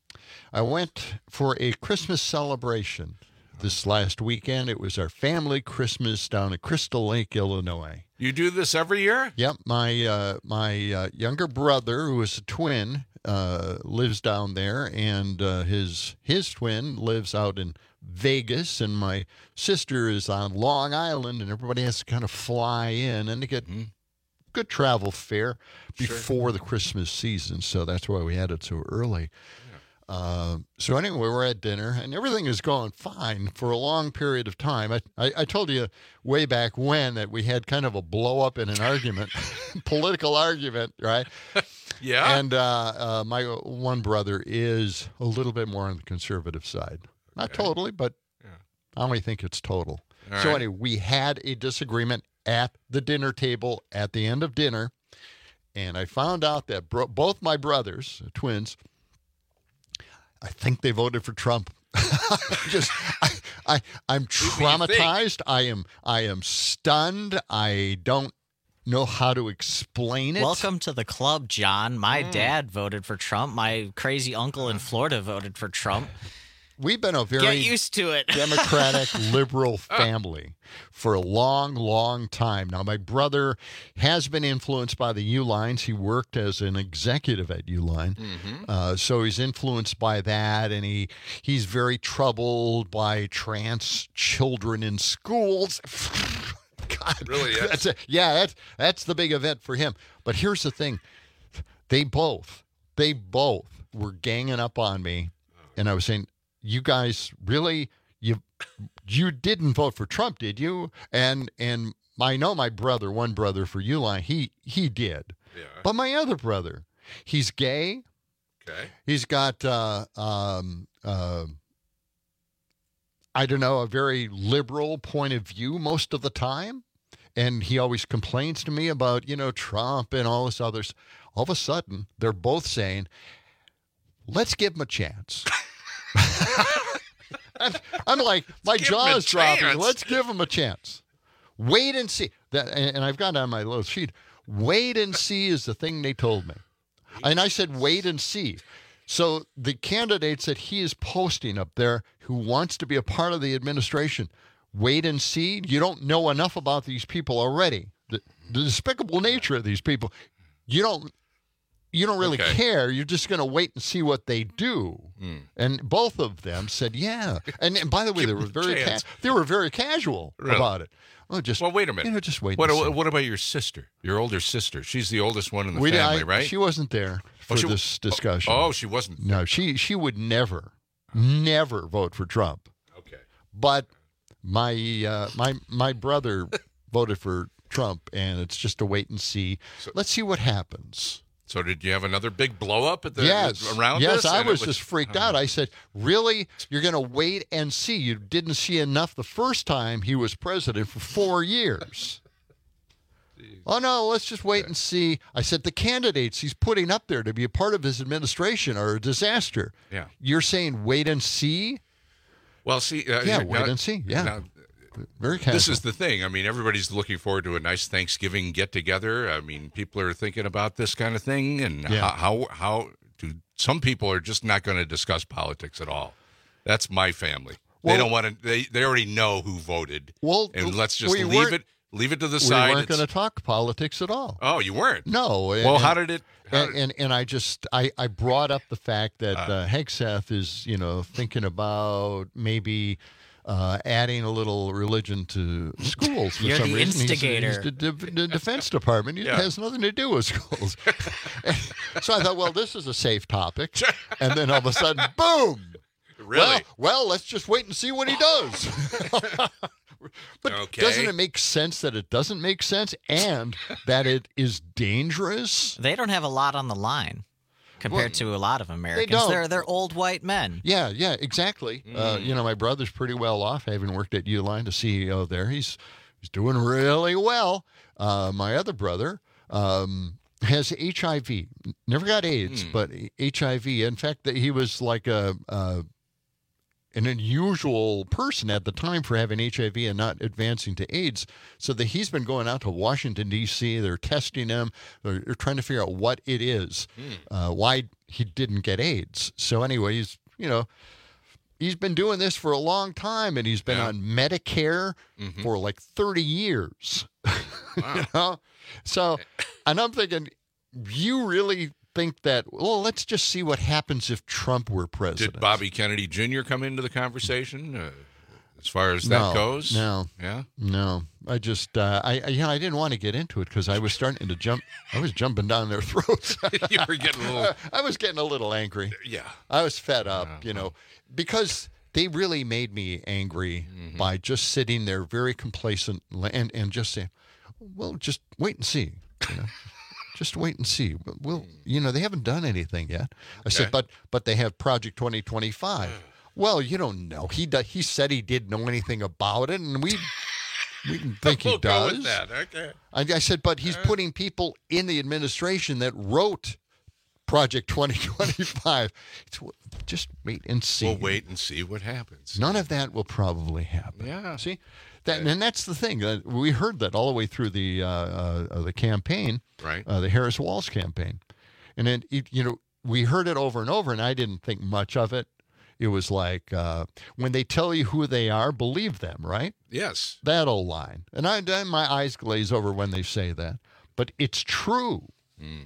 I went for a Christmas celebration this last weekend. It was our family Christmas down at Crystal Lake, Illinois. You do this every year? Yep, my uh, my uh, younger brother, who is a twin, uh, lives down there, and uh, his his twin lives out in Vegas, and my sister is on Long Island, and everybody has to kind of fly in and to get Mm-hmm. good travel fare before the Christmas season. So that's why we had it so early. Uh, so anyway, we were at dinner, and everything is going fine for a long period of time. I, I, I told you way back when that we had kind of a blow up in an argument, political argument, right? Yeah. And uh, uh, my one brother is a little bit more on the conservative side. Not Okay. totally, but Yeah. I only think it's total. All so right. anyway, we had a disagreement at the dinner table at the end of dinner, and I found out that bro- both my brothers, twins, I think they voted for Trump. Just, I, I, I'm traumatized. I am, I am stunned. I don't know how to explain it. Welcome to the club, John. My Mm. dad voted for Trump. My crazy uncle in Florida voted for Trump. We've been a very Get used to it. democratic, liberal family for a long, long time. Now, my brother has been influenced by the U-Lines. He worked as an executive at U-Line. Mm-hmm. Uh, so he's influenced by that, and he he's very troubled by trans children in schools. God, Really is? that's a, yeah, that's that's the big event for him. But here's the thing: they both, they both were ganging up on me, and I was saying, "You guys really, you you didn't vote for Trump, did you?" And and I know my brother, one brother for Uline, he he did, Yeah. but my other brother, he's gay. Okay. He's got, uh, um, uh, I don't know, a very liberal point of view most of the time. And he always complains to me about, you know, Trump and all this others. All of a sudden, they're both saying, let's give him a chance. I'm, I'm like, my give him jaw a is dropping. chance. Let's give him a chance. Wait and see. That, and, and I've got on my little sheet, wait and see is the thing they told me. And I said, wait and see. So the candidates that he is posting up there who wants to be a part of the administration, wait and see. You don't know enough about these people already. The, the despicable nature of these people. You don't you don't really Okay. care. You're just going to wait and see what they do. Hmm. And both of them said, yeah. And, and by the way, they were very ca- chance. they were very casual Really? about it. Oh, just Well, wait a minute. You know, just wait. What, and see. what about your sister? Your older sister? She's the oldest one in the We- family, I- right? She wasn't there for Oh, she- this discussion. Oh, she wasn't. No, she she would never, never vote for Trump. Okay. But my uh, my my brother voted for Trump, and it's just a wait and see. So, Let's see what happens. So did you have another big blow up at the yes. around yes, this? I And was it just freaked out. I said, really? You're going to wait and see? You didn't see enough the first time he was president for four years. Oh, no, let's just wait and see. I said, the candidates he's putting up there to be a part of his administration are a disaster. Yeah. You're saying wait and see? Well, see. Uh, yeah, now, wait and see. Yeah. Now, Very casual. This is the thing. I mean, everybody's looking forward to a nice Thanksgiving get-together. I mean, people are thinking about this kind of thing, and Yeah. how, how how do some people are just not going to discuss politics at all. That's my family. Well- they don't want to. They they already know who voted. Well, and let's just we leave weren't- it leave it to the We side. weren't going to It's- talk politics at all. Oh, you weren't. No. Well, and- how did it? How And, and and I just I, I brought up the fact that uh, Hegseth is you know thinking about maybe uh, adding a little religion to schools for You're some the reason. He's- instigator. He's, the, the, the Defense Department. It Yeah. has nothing to do with schools. So I thought, well, this is a safe topic, and then all of a sudden, boom! Really? Well, well, let's just wait and see what he does. But Okay. doesn't it make sense that it doesn't make sense and that it is dangerous? They don't have a lot on the line compared to a lot of Americans. don't. They're they're old white men. Yeah, yeah, exactly. Uh, Mm. you know, my brother's pretty well off, having worked at Uline, the C E O there. He's he's doing really well. Uh, my other brother um, has H I V. Never got AIDS, Mm. but H I V. In fact, that he was like a, a an unusual person at the time for having H I V and not advancing to AIDS. So that he's been going out to Washington, D C. They're testing him. They're, they're trying to figure out what it is, uh, why he didn't get AIDS. So anyway, he's, you know, he's been doing this for a long time, and he's been Yeah. on Medicare Mhm. for like thirty years. you know? So, and I'm thinking, you really think that, well, let's just see what happens if Trump were president. Did Bobby Kennedy Junior come into the conversation uh, as far as that no, goes? No. Yeah. No. I just, uh, I, I, you know, I didn't want to get into it because I was starting to jump. I was jumping down their throats. You were getting a little. I was getting a little angry. Yeah. I was fed up, you know, because they really made me angry Mm-hmm. by just sitting there very complacent and, and just saying, well, just wait and see, you know. Just wait and see. Well, you know, they haven't done anything yet. I said, Okay. but but they have Project twenty twenty-five. Well, you don't know. He do, he said he didn't know anything about it, and we we didn't think he We'll go does. with that. Okay. I, I said, but he's putting people in the administration that wrote Project twenty twenty-five. It's, just wait and see. We'll wait and see what happens. None of that will probably happen. Yeah. See, that and that's the thing. Uh, we heard that all the way through the uh, uh, the campaign, Right. Uh, the Harris Walz campaign, and then it, you know we heard it over and over, and I didn't think much of it. It was like uh, when they tell you who they are, believe them, right? Yes. That old line, and I then my eyes glaze over when they say that, but it's true. Mm.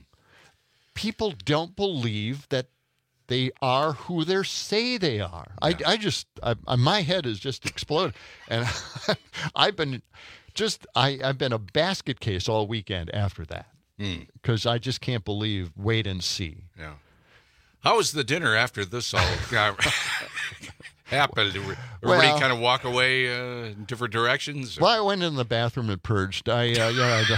People don't believe that they are who they say they are. I, I just, I, I, my head is just exploded. And I've been just, I, I've been a basket case all weekend after that because I just can't believe, wait and see. Yeah. How was the dinner after this all got happened? Did everybody Well- kind of walk away uh, in different directions? or- Well, I went in the bathroom and purged. I, uh, yeah, I,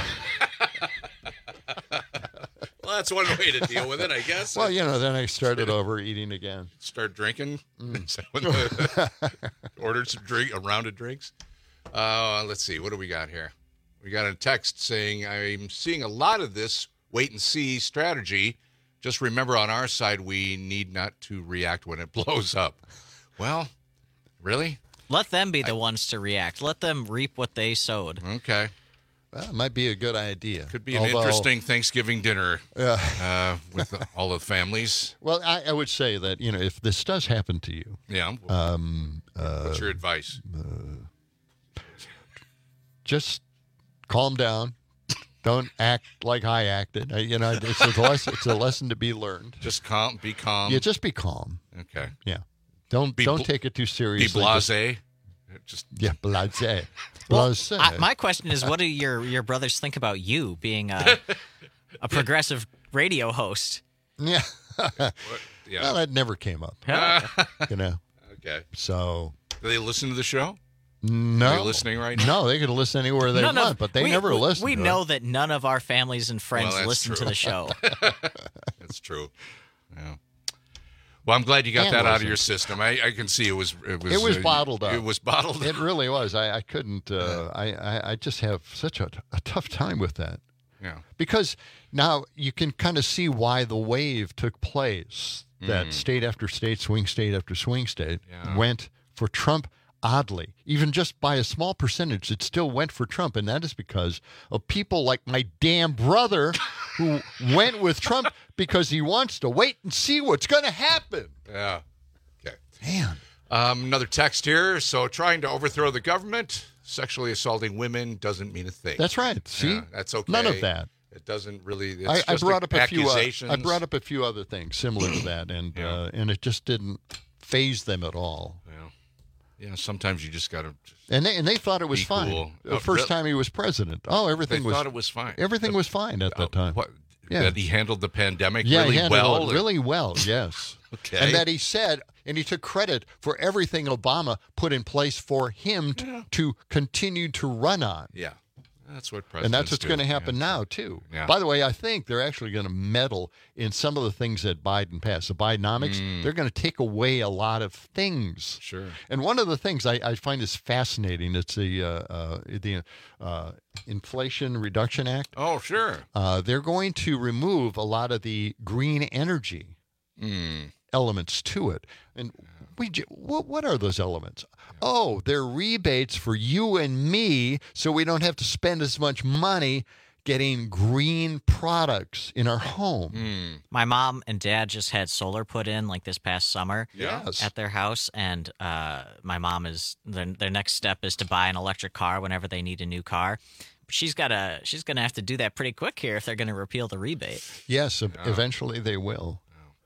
Well, that's one way to deal with it, I guess. well, you know, then I started over eating again. Start drinking. Is that when the- ordered some drink, a round of drinks. Uh, let's see. What do we got here? We got a text saying, I'm seeing a lot of this wait and see strategy. Just remember on our side, we need not to react when it blows up. Well, really? Let them be the ones to react. Let them reap what they sowed. Okay. Well, it might be a good idea. Could be an Although- interesting Thanksgiving dinner Yeah. uh, with all the families. Well, I, I would say that, you know, if this does happen to you, Yeah. um, uh, What's your advice? just calm down. Don't act like I acted. Uh, You know, it's a lesson, it's a lesson to be learned. Just calm. Be calm. Yeah, just be calm. Okay. Yeah. Don't Be don't bl- take it too Be seriously. blasé. Just Yeah, blasé. Well, Blasé. I, my question is, what do your, your brothers think about you being a, a progressive radio host? yeah. yeah. Well, that never came up. You know. Okay. So Do they listen to the show? No. Are you listening right now? No, they could listen anywhere they None want, of- but they we, never we, listen. We to know it. that none of our families and friends Well, that's listen to true. the show. That's true. Yeah. Well, I'm glad you got And that out of listen. your system. I, I can see it was it was It was uh, bottled up. It was bottled It up. really was. I, I couldn't. Uh, I, I I just have such a, a tough time with that. Yeah. Because now you can kind of see why the wave took place. That Mhm. state after state, swing state after swing state, Yeah. went for Trump. Oddly, even just by a small percentage, it still went for Trump, and that is because of people like my damn brother, who went with Trump because he wants to wait and see what's going to happen. Yeah. Okay. Man. Um, another text here. So, trying to overthrow the government, sexually assaulting women doesn't mean a thing. That's right. See, Yeah, that's okay. None of that. It doesn't really. It's I, I just brought up a few. Uh, accusations. I brought up a few other things similar to that, and Yeah. uh, and it just didn't phase them at all. Yeah. Yeah. Sometimes you just got to. And they and they thought it was Be fine. cool. The Oh, first really? time he was president. Oh, everything They was. thought it was fine. Everything was fine at that time. What? Yeah. That he handled the pandemic Yeah, really he handled well. it really well. Yes. Okay. And that he said, and he took credit for everything Obama put in place for him t- Yeah. to continue to run on. Yeah. That's what presidents And that's what's do. going to happen Yeah. now, too. Yeah. By the way, I think they're actually going to meddle in some of the things that Biden passed. The Bidenomics, Mm. they're going to take away a lot of things. Sure. And one of the things I, I find is fascinating, it's the, uh, uh, the uh, Inflation Reduction Act. Oh, sure. Uh, they're going to remove a lot of the green energy Mm. elements to it. And we, j- what, what are those elements? Oh, they're rebates for you and me, so we don't have to spend as much money getting green products in our home. Mm. My mom and dad just had solar put in like this past summer Yes. at their house, and uh, my mom is their, their next step is to buy an electric car whenever they need a new car. But she's got to she's going to have to do that pretty quick here if they're going to repeal the rebate. Yes, ev- eventually they will.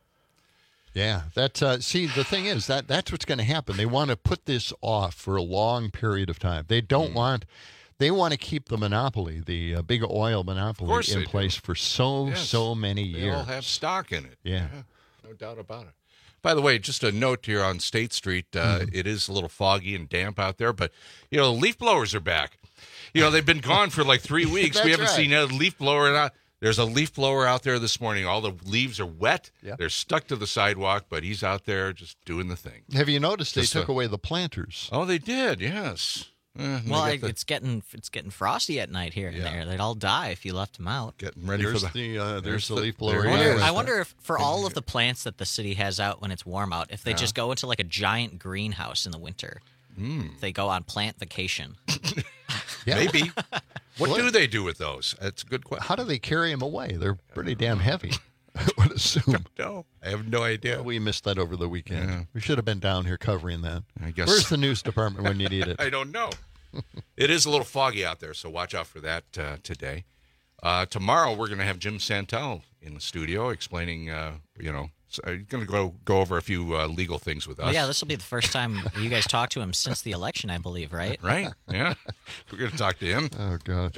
Yeah, that uh, see the thing is that that's what's going to happen. They want to put this off for a long period of time. They don't want they want to keep the monopoly, the uh, big oil monopoly, course in they do. place for so Yes. so many They years. all have stock in it. Yeah. No doubt about it. By the way, just a note here on State Street. Uh, Mm-hmm. it is a little foggy and damp out there, but, you know, the leaf blowers are back. You know, they've been gone for like three weeks. That's we haven't right. seen a leaf blower. Out. There's a leaf blower out there this morning. All the leaves are wet. Yeah. They're stuck to the sidewalk, but he's out there just doing the thing. Have you noticed they Just took a- away the planters? Oh, they did, yes. Uh, Well, they I, got the- it's getting it's getting frosty at night here and Yeah. there. They'd all die if you left them out. getting ready There's for the, the, uh, there's the the- leaf blower. there I he wonder, is. I wonder if for all of the plants that the city has out when it's warm out, if they Yeah. just go into like a giant greenhouse in the winter, Mm. if they go on plant vacation. Yeah. Maybe. What What? do they do with those? That's a good question. How do they carry them away? They're pretty damn heavy. I would assume. No, I have no idea. We missed that over the weekend. Yeah. We should have been down here covering that. I guess. Where's the news department when you need it? I don't know. It is a little foggy out there, so watch out for that uh, today. Uh, tomorrow we're going to have Jim Santel in the studio explaining, uh, you know, so he's going to go go over a few uh, legal things with us. Well, yeah, this will be the first time you guys talk to him since the election, I believe, right? Right? Yeah. We're going to talk to him. Oh God.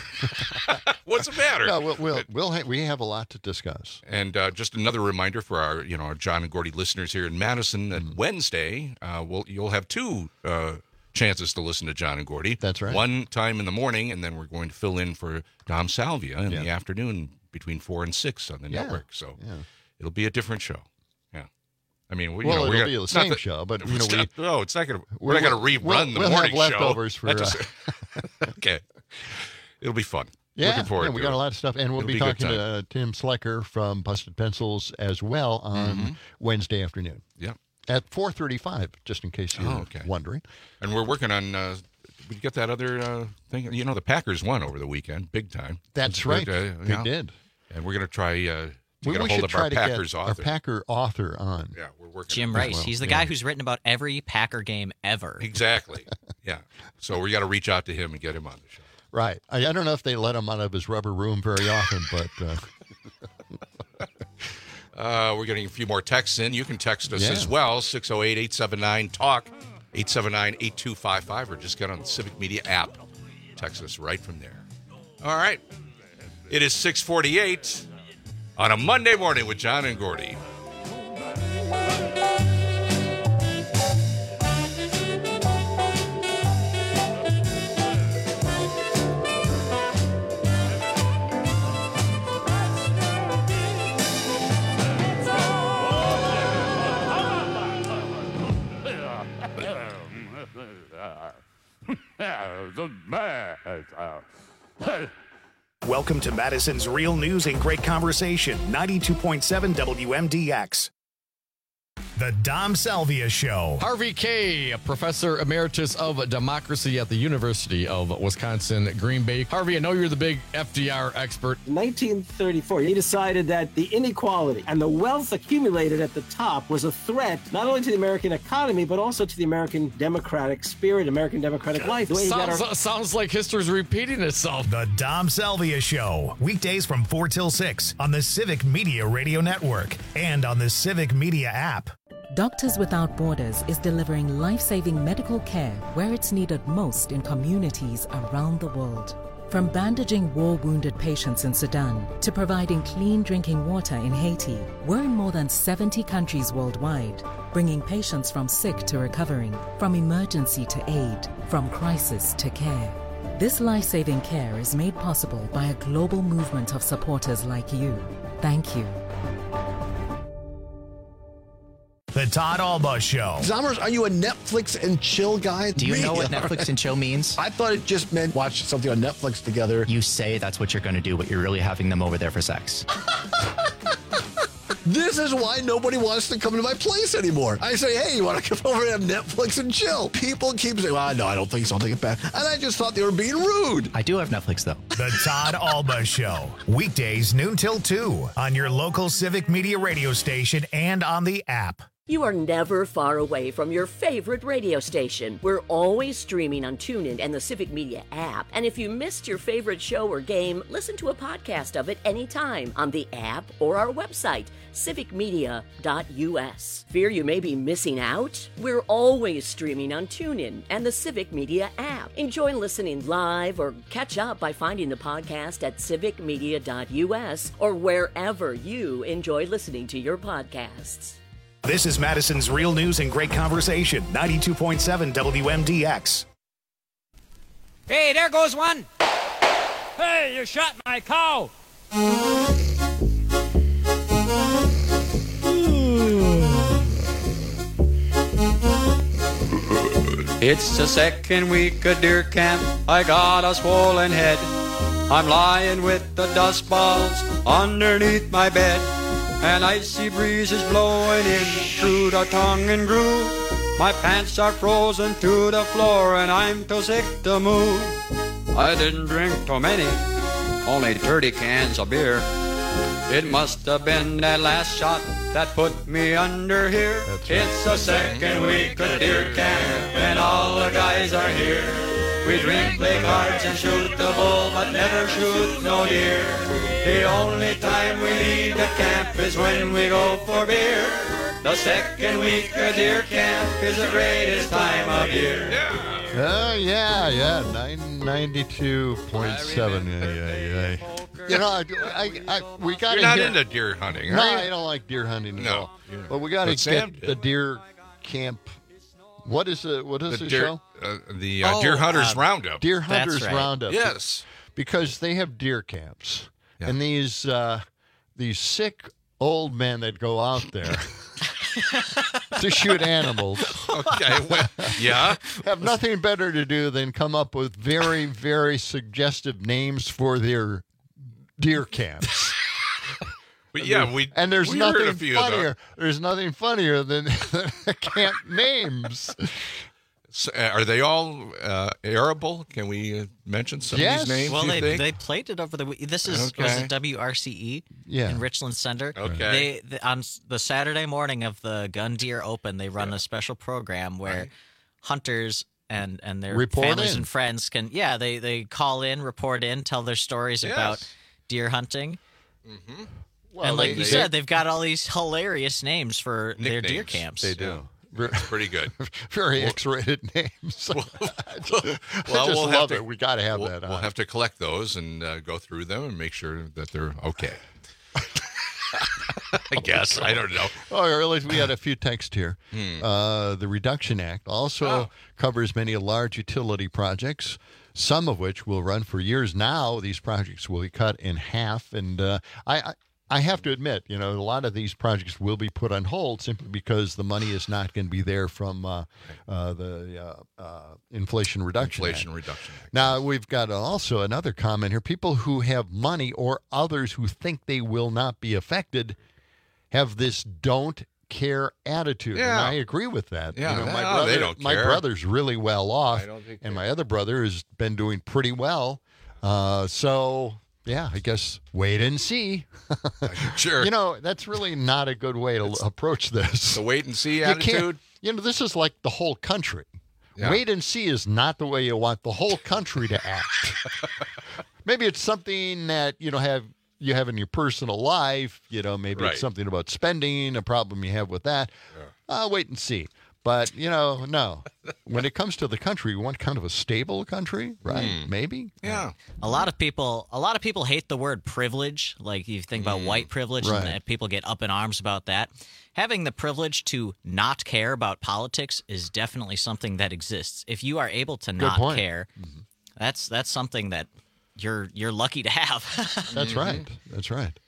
What's the matter? No, we'll, we'll, we'll ha- we have a lot to discuss. And uh, just another reminder for our, you know, our John and Gordy listeners here in Madison. That Wednesday, uh, we'll, you'll have two uh, chances to listen to John and Gordy. That's right. One time in the morning, and then we're going to fill in for Dom Salvia in Yeah. the afternoon between four and six on the Yeah. network. So Yeah. it'll be a different show. Yeah. I mean, we, you Well, know, it'll we're be gonna, the it's not same that- show, but, you it's know, not- we- no, it's not going to. We're, we're- not going to rerun we'll- the we'll have morning show. leftovers for, That uh, just- okay. It'll be fun. Yeah, Looking forward yeah, we to got it. a lot of stuff, and we'll It'll be, be a good talking to time. uh, Tim Slecker from Busted Pencils as well on Mhm. Wednesday afternoon. Yeah. At four thirty-five, just in case you're Oh, okay. wondering. And we're working on. Uh, we get that other uh, thing. You know, the Packers won over the weekend, big time. That's It's right. good, uh, They yeah. did. And we're going to try uh, to We, get we a hold should of try our to Packers get author. our Packer author on. Yeah, we're working. Jim on Rice. well, He's the yeah. guy who's written about every Packer game ever. Exactly. Yeah. So we got to reach out to him and get him on the show. Right. I, I don't know if they let him out of his rubber room very often, but uh, Uh, we're getting a few more texts in. You can text us Yeah. as well, six oh eight, eight seven nine, talk, eight seven nine, eight two five five, or just get on the Civic Media app. Text us right from there. All right. It is six forty-eight on a Monday morning with John and Gordy. Welcome to Madison's Real News and Great Conversation, ninety-two point seven W M D X. The Dom Salvia Show. Harvey Kaye, Professor Emeritus of Democracy at the University of Wisconsin, Green Bay. Harvey, I know you're the big F D R expert. In nineteen thirty-four, he decided that the inequality and the wealth accumulated at the top was a threat not only to the American economy, but also to the American democratic spirit, American democratic life. The way Sounds, our- sounds like history's repeating itself. The Dom Salvia Show. Weekdays from four till six on the Civic Media Radio Network and on the Civic Media app. Doctors Without Borders is delivering life-saving medical care where it's needed most in communities around the world. From bandaging war-wounded patients in Sudan to providing clean drinking water in Haiti, we're in more than seventy countries worldwide, bringing patients from sick to recovering, from emergency to aid, from crisis to care. This life-saving care is made possible by a global movement of supporters like you. Thank you. The Todd Alba Show. Zommers, are you a Netflix and chill guy? Do you know what Netflix and chill means? I thought it just meant watch something on Netflix together. You say that's what you're going to do, but you're really having them over there for sex. This is why nobody wants to come to my place anymore. I say, hey, you want to come over and have Netflix and chill? People keep saying, well, no, I don't think so. I'll take it back. And I just thought they were being rude. I do have Netflix, though. The Todd Alba Show. Weekdays, noon till two on your local Civic Media radio station and on the app. You are never far away from your favorite radio station. We're always streaming on TuneIn and the Civic Media app. And if you missed your favorite show or game, listen to a podcast of it anytime on the app or our website, civic media dot u s. Fear you may be missing out? We're always streaming on TuneIn and the Civic Media app. Enjoy listening live or catch up by finding the podcast at civic media dot u s or wherever you enjoy listening to your podcasts. This is Madison's Real News and Great Conversation, ninety-two point seven W M D X. Hey, there goes one. Hey, you shot my cow. It's the second week of deer camp. I got a swollen head. I'm lying with the dust balls underneath my bed. An icy breeze is blowing in through the tongue and groove. My pants are frozen to the floor and I'm too sick to move. I didn't drink too many, only thirty cans of beer. It must have been that last shot that put me under here. That's it's right. The second week of deer camp and all the guys are here. We drink, play cards, and shoot the bull, but never shoot no deer. The only time we leave the camp is when we go for beer. The second week of deer camp is the greatest time of year. Oh, uh, yeah, yeah, nine ninety-two point seven. Yeah, yeah, yeah. You know, I, I, I, we got You're not hear, into deer hunting, No, right? I don't like deer hunting at no, all. But we got to get the deer camp. What is the what is the, the deer, show? Uh, the uh, oh, Deer Hunters uh, Roundup. Deer Hunters right. Roundup. Yes, because they have deer camps, yeah. and these uh, these sick old men that go out there to shoot animals. Okay, well, yeah, have nothing better to do than come up with very very suggestive names for their deer camps. But yeah, we and there's we nothing heard a few funnier. There's nothing funnier than the camp names. So, uh, are they all uh, arable? Can we uh, mention some yes. of these names? Well, you they think? they played it over the week. This is okay. was it W R C E yeah. in Richland Center. Okay. They, they on the Saturday morning of the Gun Deer Open, they run yeah. a special program where right. hunters and and their report families in. and friends can yeah they they call in, report in, tell their stories yes. about deer hunting. Mm-hmm. Well, and like they, you they, said, they've got all these hilarious names for nicknames. their deer camps. They do. It's pretty good. Very well, X-rated names. well, I just, well, I just we'll love have to, it. We got to have we'll, that on. We'll have to collect those and uh, go through them and make sure that they're okay. I guess. I don't know. Oh, I realized we had a few texts here. Hmm. Uh, the Reduction Act also oh. covers many large utility projects, some of which will run for years now. These projects will be cut in half. And uh, I, I I have to admit, you know, a lot of these projects will be put on hold simply because the money is not going to be there from uh, uh, the uh, uh, Inflation Reduction Inflation Act. Reduction Act. Now, we've got also another comment here. People who have money or others who think they will not be affected have this don't care attitude. Yeah. And I agree with that. Yeah, you know, they- my oh, brother, they don't my care. brother's really well off, I don't think and my other brother has been doing pretty well. Uh, so, yeah, I guess wait and see. Sure. You know, that's really not a good way to l- approach this. The wait and see You can't- attitude. You know, this is like the whole country. Yeah. Wait and see is not the way you want the whole country to act. Maybe it's something that, you know, have you have in your personal life. You know, maybe Right. it's something about spending, a problem you have with that. Uh, wait and see. But, you know, no. When it comes to the country, we want kind of a stable country, right? Hmm. Maybe? Yeah. A lot of people, a lot of people hate the word privilege. Like you think about white privilege, Right. and people get up in arms about that. Having the privilege to not care about politics is definitely something that exists. If you are able to not point. care, that's that's something that you're you're lucky to have. That's right. That's right.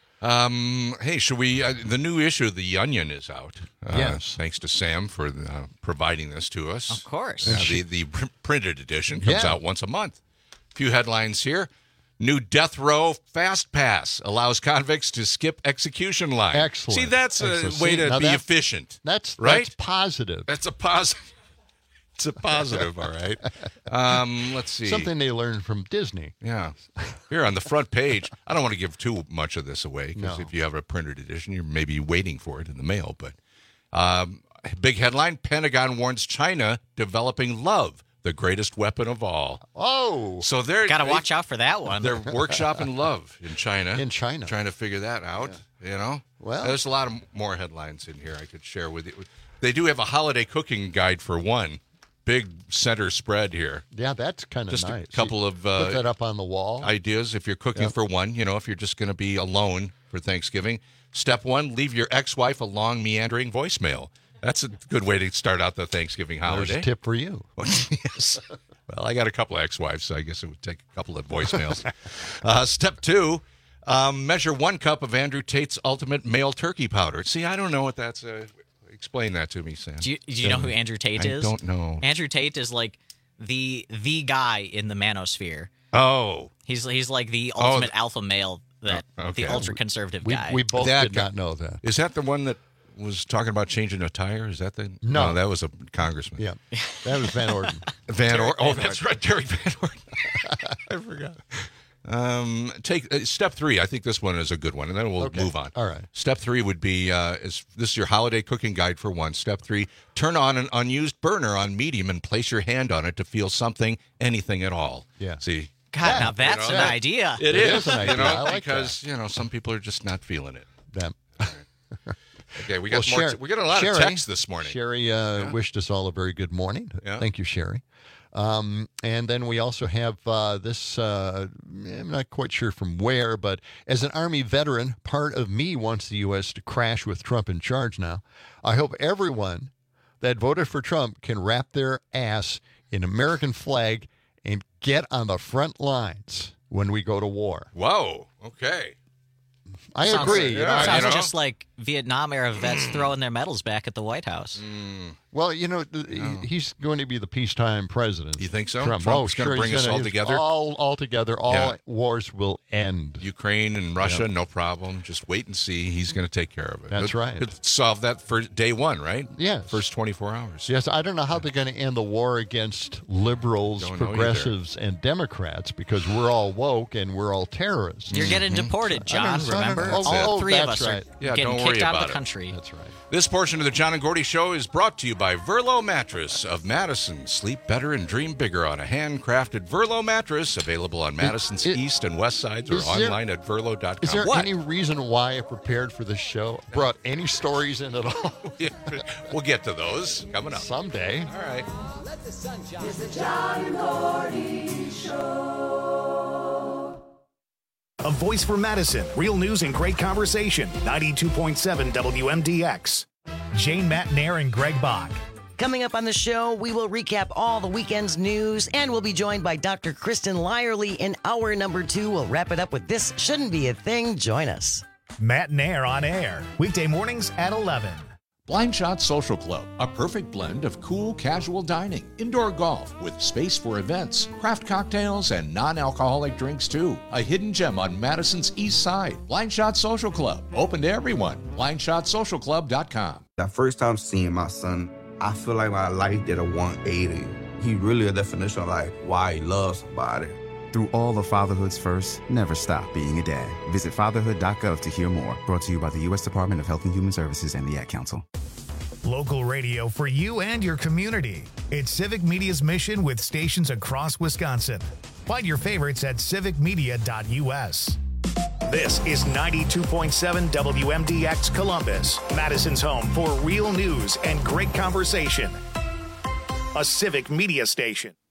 Um, hey, should we? Uh, the new issue of The Onion is out. Uh, Yes. Thanks to Sam for uh, providing this to us. Of course. Uh, the the pr- printed edition comes Yeah. out once a month. A few headlines here. New death row fast pass allows convicts to skip execution line. Excellent. See, that's a Excellent. way See, to now be that- efficient. That's, right. that's positive. That's a positive. It's a positive, all right. Um, let's see. Something they learned from Disney. Yeah. Here on the front page, I don't want to give too much of this away because No. if you have a printed edition, you're maybe waiting for it in the mail. But um, big headline, Pentagon warns China developing love, the greatest weapon of all. Oh. So they're Got to they- watch out for that one. They're workshopping love in China. In China. Trying to figure that out, you know? Well- There's a lot of more headlines in here I could share with you. They do have a holiday cooking guide for one. Big center spread here. Yeah, that's kind of Just nice. a couple of uh, Put that up on the wall. ideas if you're cooking Yep. for one, you know, if you're just going to be alone for Thanksgiving. Step one, leave your ex-wife a long meandering voicemail. That's a good way to start out the Thanksgiving There's holiday. a tip for you. Yes. Well, I got a couple of ex-wives, so I guess it would take a couple of voicemails. uh, step two, um, measure one cup of Andrew Tate's Ultimate Male Turkey Powder. See, I don't know what that's. Uh, explain that to me, Sam. Do you, do you know who Andrew Tate I is? don't know. Andrew Tate is like the the guy in the manosphere. Oh. He's he's like the Oh, ultimate th- alpha male, that Oh, okay. the ultra conservative We, guy. we both That did guy. not know that. Is that the one that was talking about changing a tire? Is that the No. that was a congressman. Yeah, that was Van Orden. Van Orden. Oh, Van that's right, Derek Van Orden. I forgot. Um, take uh, step three. I think this one is a good one, and then we'll Okay. move on. All right. Step three would be uh, is this is your holiday cooking guide for one. Step three: turn on an unused burner on medium and place your hand on it to feel something, anything at all. Yeah. See, God, Yeah, now that's you know, an that- idea. it It is, is an idea. you know, I like because you know some people are just not feeling it. Them. Okay, we got Well, more. Sher- we got a lot Sherry, of texts this morning. Sherry uh, Yeah. wished us all a very good morning. Yeah. Thank you, Sherry. Um, and then we also have uh, this, uh, I'm not quite sure from where, but as an Army veteran, part of me wants the U S to crash with Trump in charge now. I hope everyone that voted for Trump can wrap their ass in American flag and get on the front lines when we go to war. Whoa. Okay. I Sounds- agree. you know, yeah, Sounds you know? just like Vietnam era vets throwing their medals back at the White House. Well, you know, th- he- he's going to be the peacetime president. You think so? Trump. Trump's oh, gonna sure, bring he's us gonna- all he's together? All, all together. All Yeah. wars will end. Ukraine and Russia, no problem. Just wait and see. He's going to take care of it. That's He'll- right. he'll solve that for day one, right? Yes. First twenty-four hours. Yes, I don't know how they're going to end the war against liberals, Don't know progressives, and Democrats because we're all woke and we're all terrorists. You're getting deported, John. I don't know, I don't Remember, know. all Oh, three of that's us right. are Yeah, getting don't kicked worry out of about the it. country. That's right. This portion of the John and Gordy Show is brought to you by Verlo Mattress of Madison. Sleep better and dream bigger on a handcrafted Verlo mattress available on Madison's it- east and west sides or is there- online at verlo dot com. Is there what? any reason why I prepared for this show? Brought any stories in at all? Yeah, we'll get to those coming up. Someday. All right. A voice for Madison. Real news and great conversation. ninety-two point seven W M D X. Jane Matnair and Greg Bach. Coming up on the show, we will recap all the weekend's news, and we'll be joined by Doctor Kristen Lyerly in hour number two. We'll wrap it up with This Shouldn't Be a Thing. Join us. Matt Nair on air, weekday mornings at eleven. Blind Shot Social Club, a perfect blend of cool, casual dining, indoor golf with space for events, craft cocktails, and non-alcoholic drinks too. A hidden gem on Madison's East Side. Blind Shot Social Club, open to everyone. blind shot social club dot com. That first time seeing my son, I feel like my life did a one eighty. He really a definition of like why he loves somebody. Through all of fatherhood's first, never stop being a dad. Visit fatherhood dot gov to hear more. Brought to you by the U S Department of Health and Human Services and the Ad Council. Local radio for you and your community. It's Civic Media's mission with stations across Wisconsin. Find your favorites at civic media dot u s. This is ninety-two point seven W M D X Columbus, Madison's home for real news and great conversation. A Civic Media station.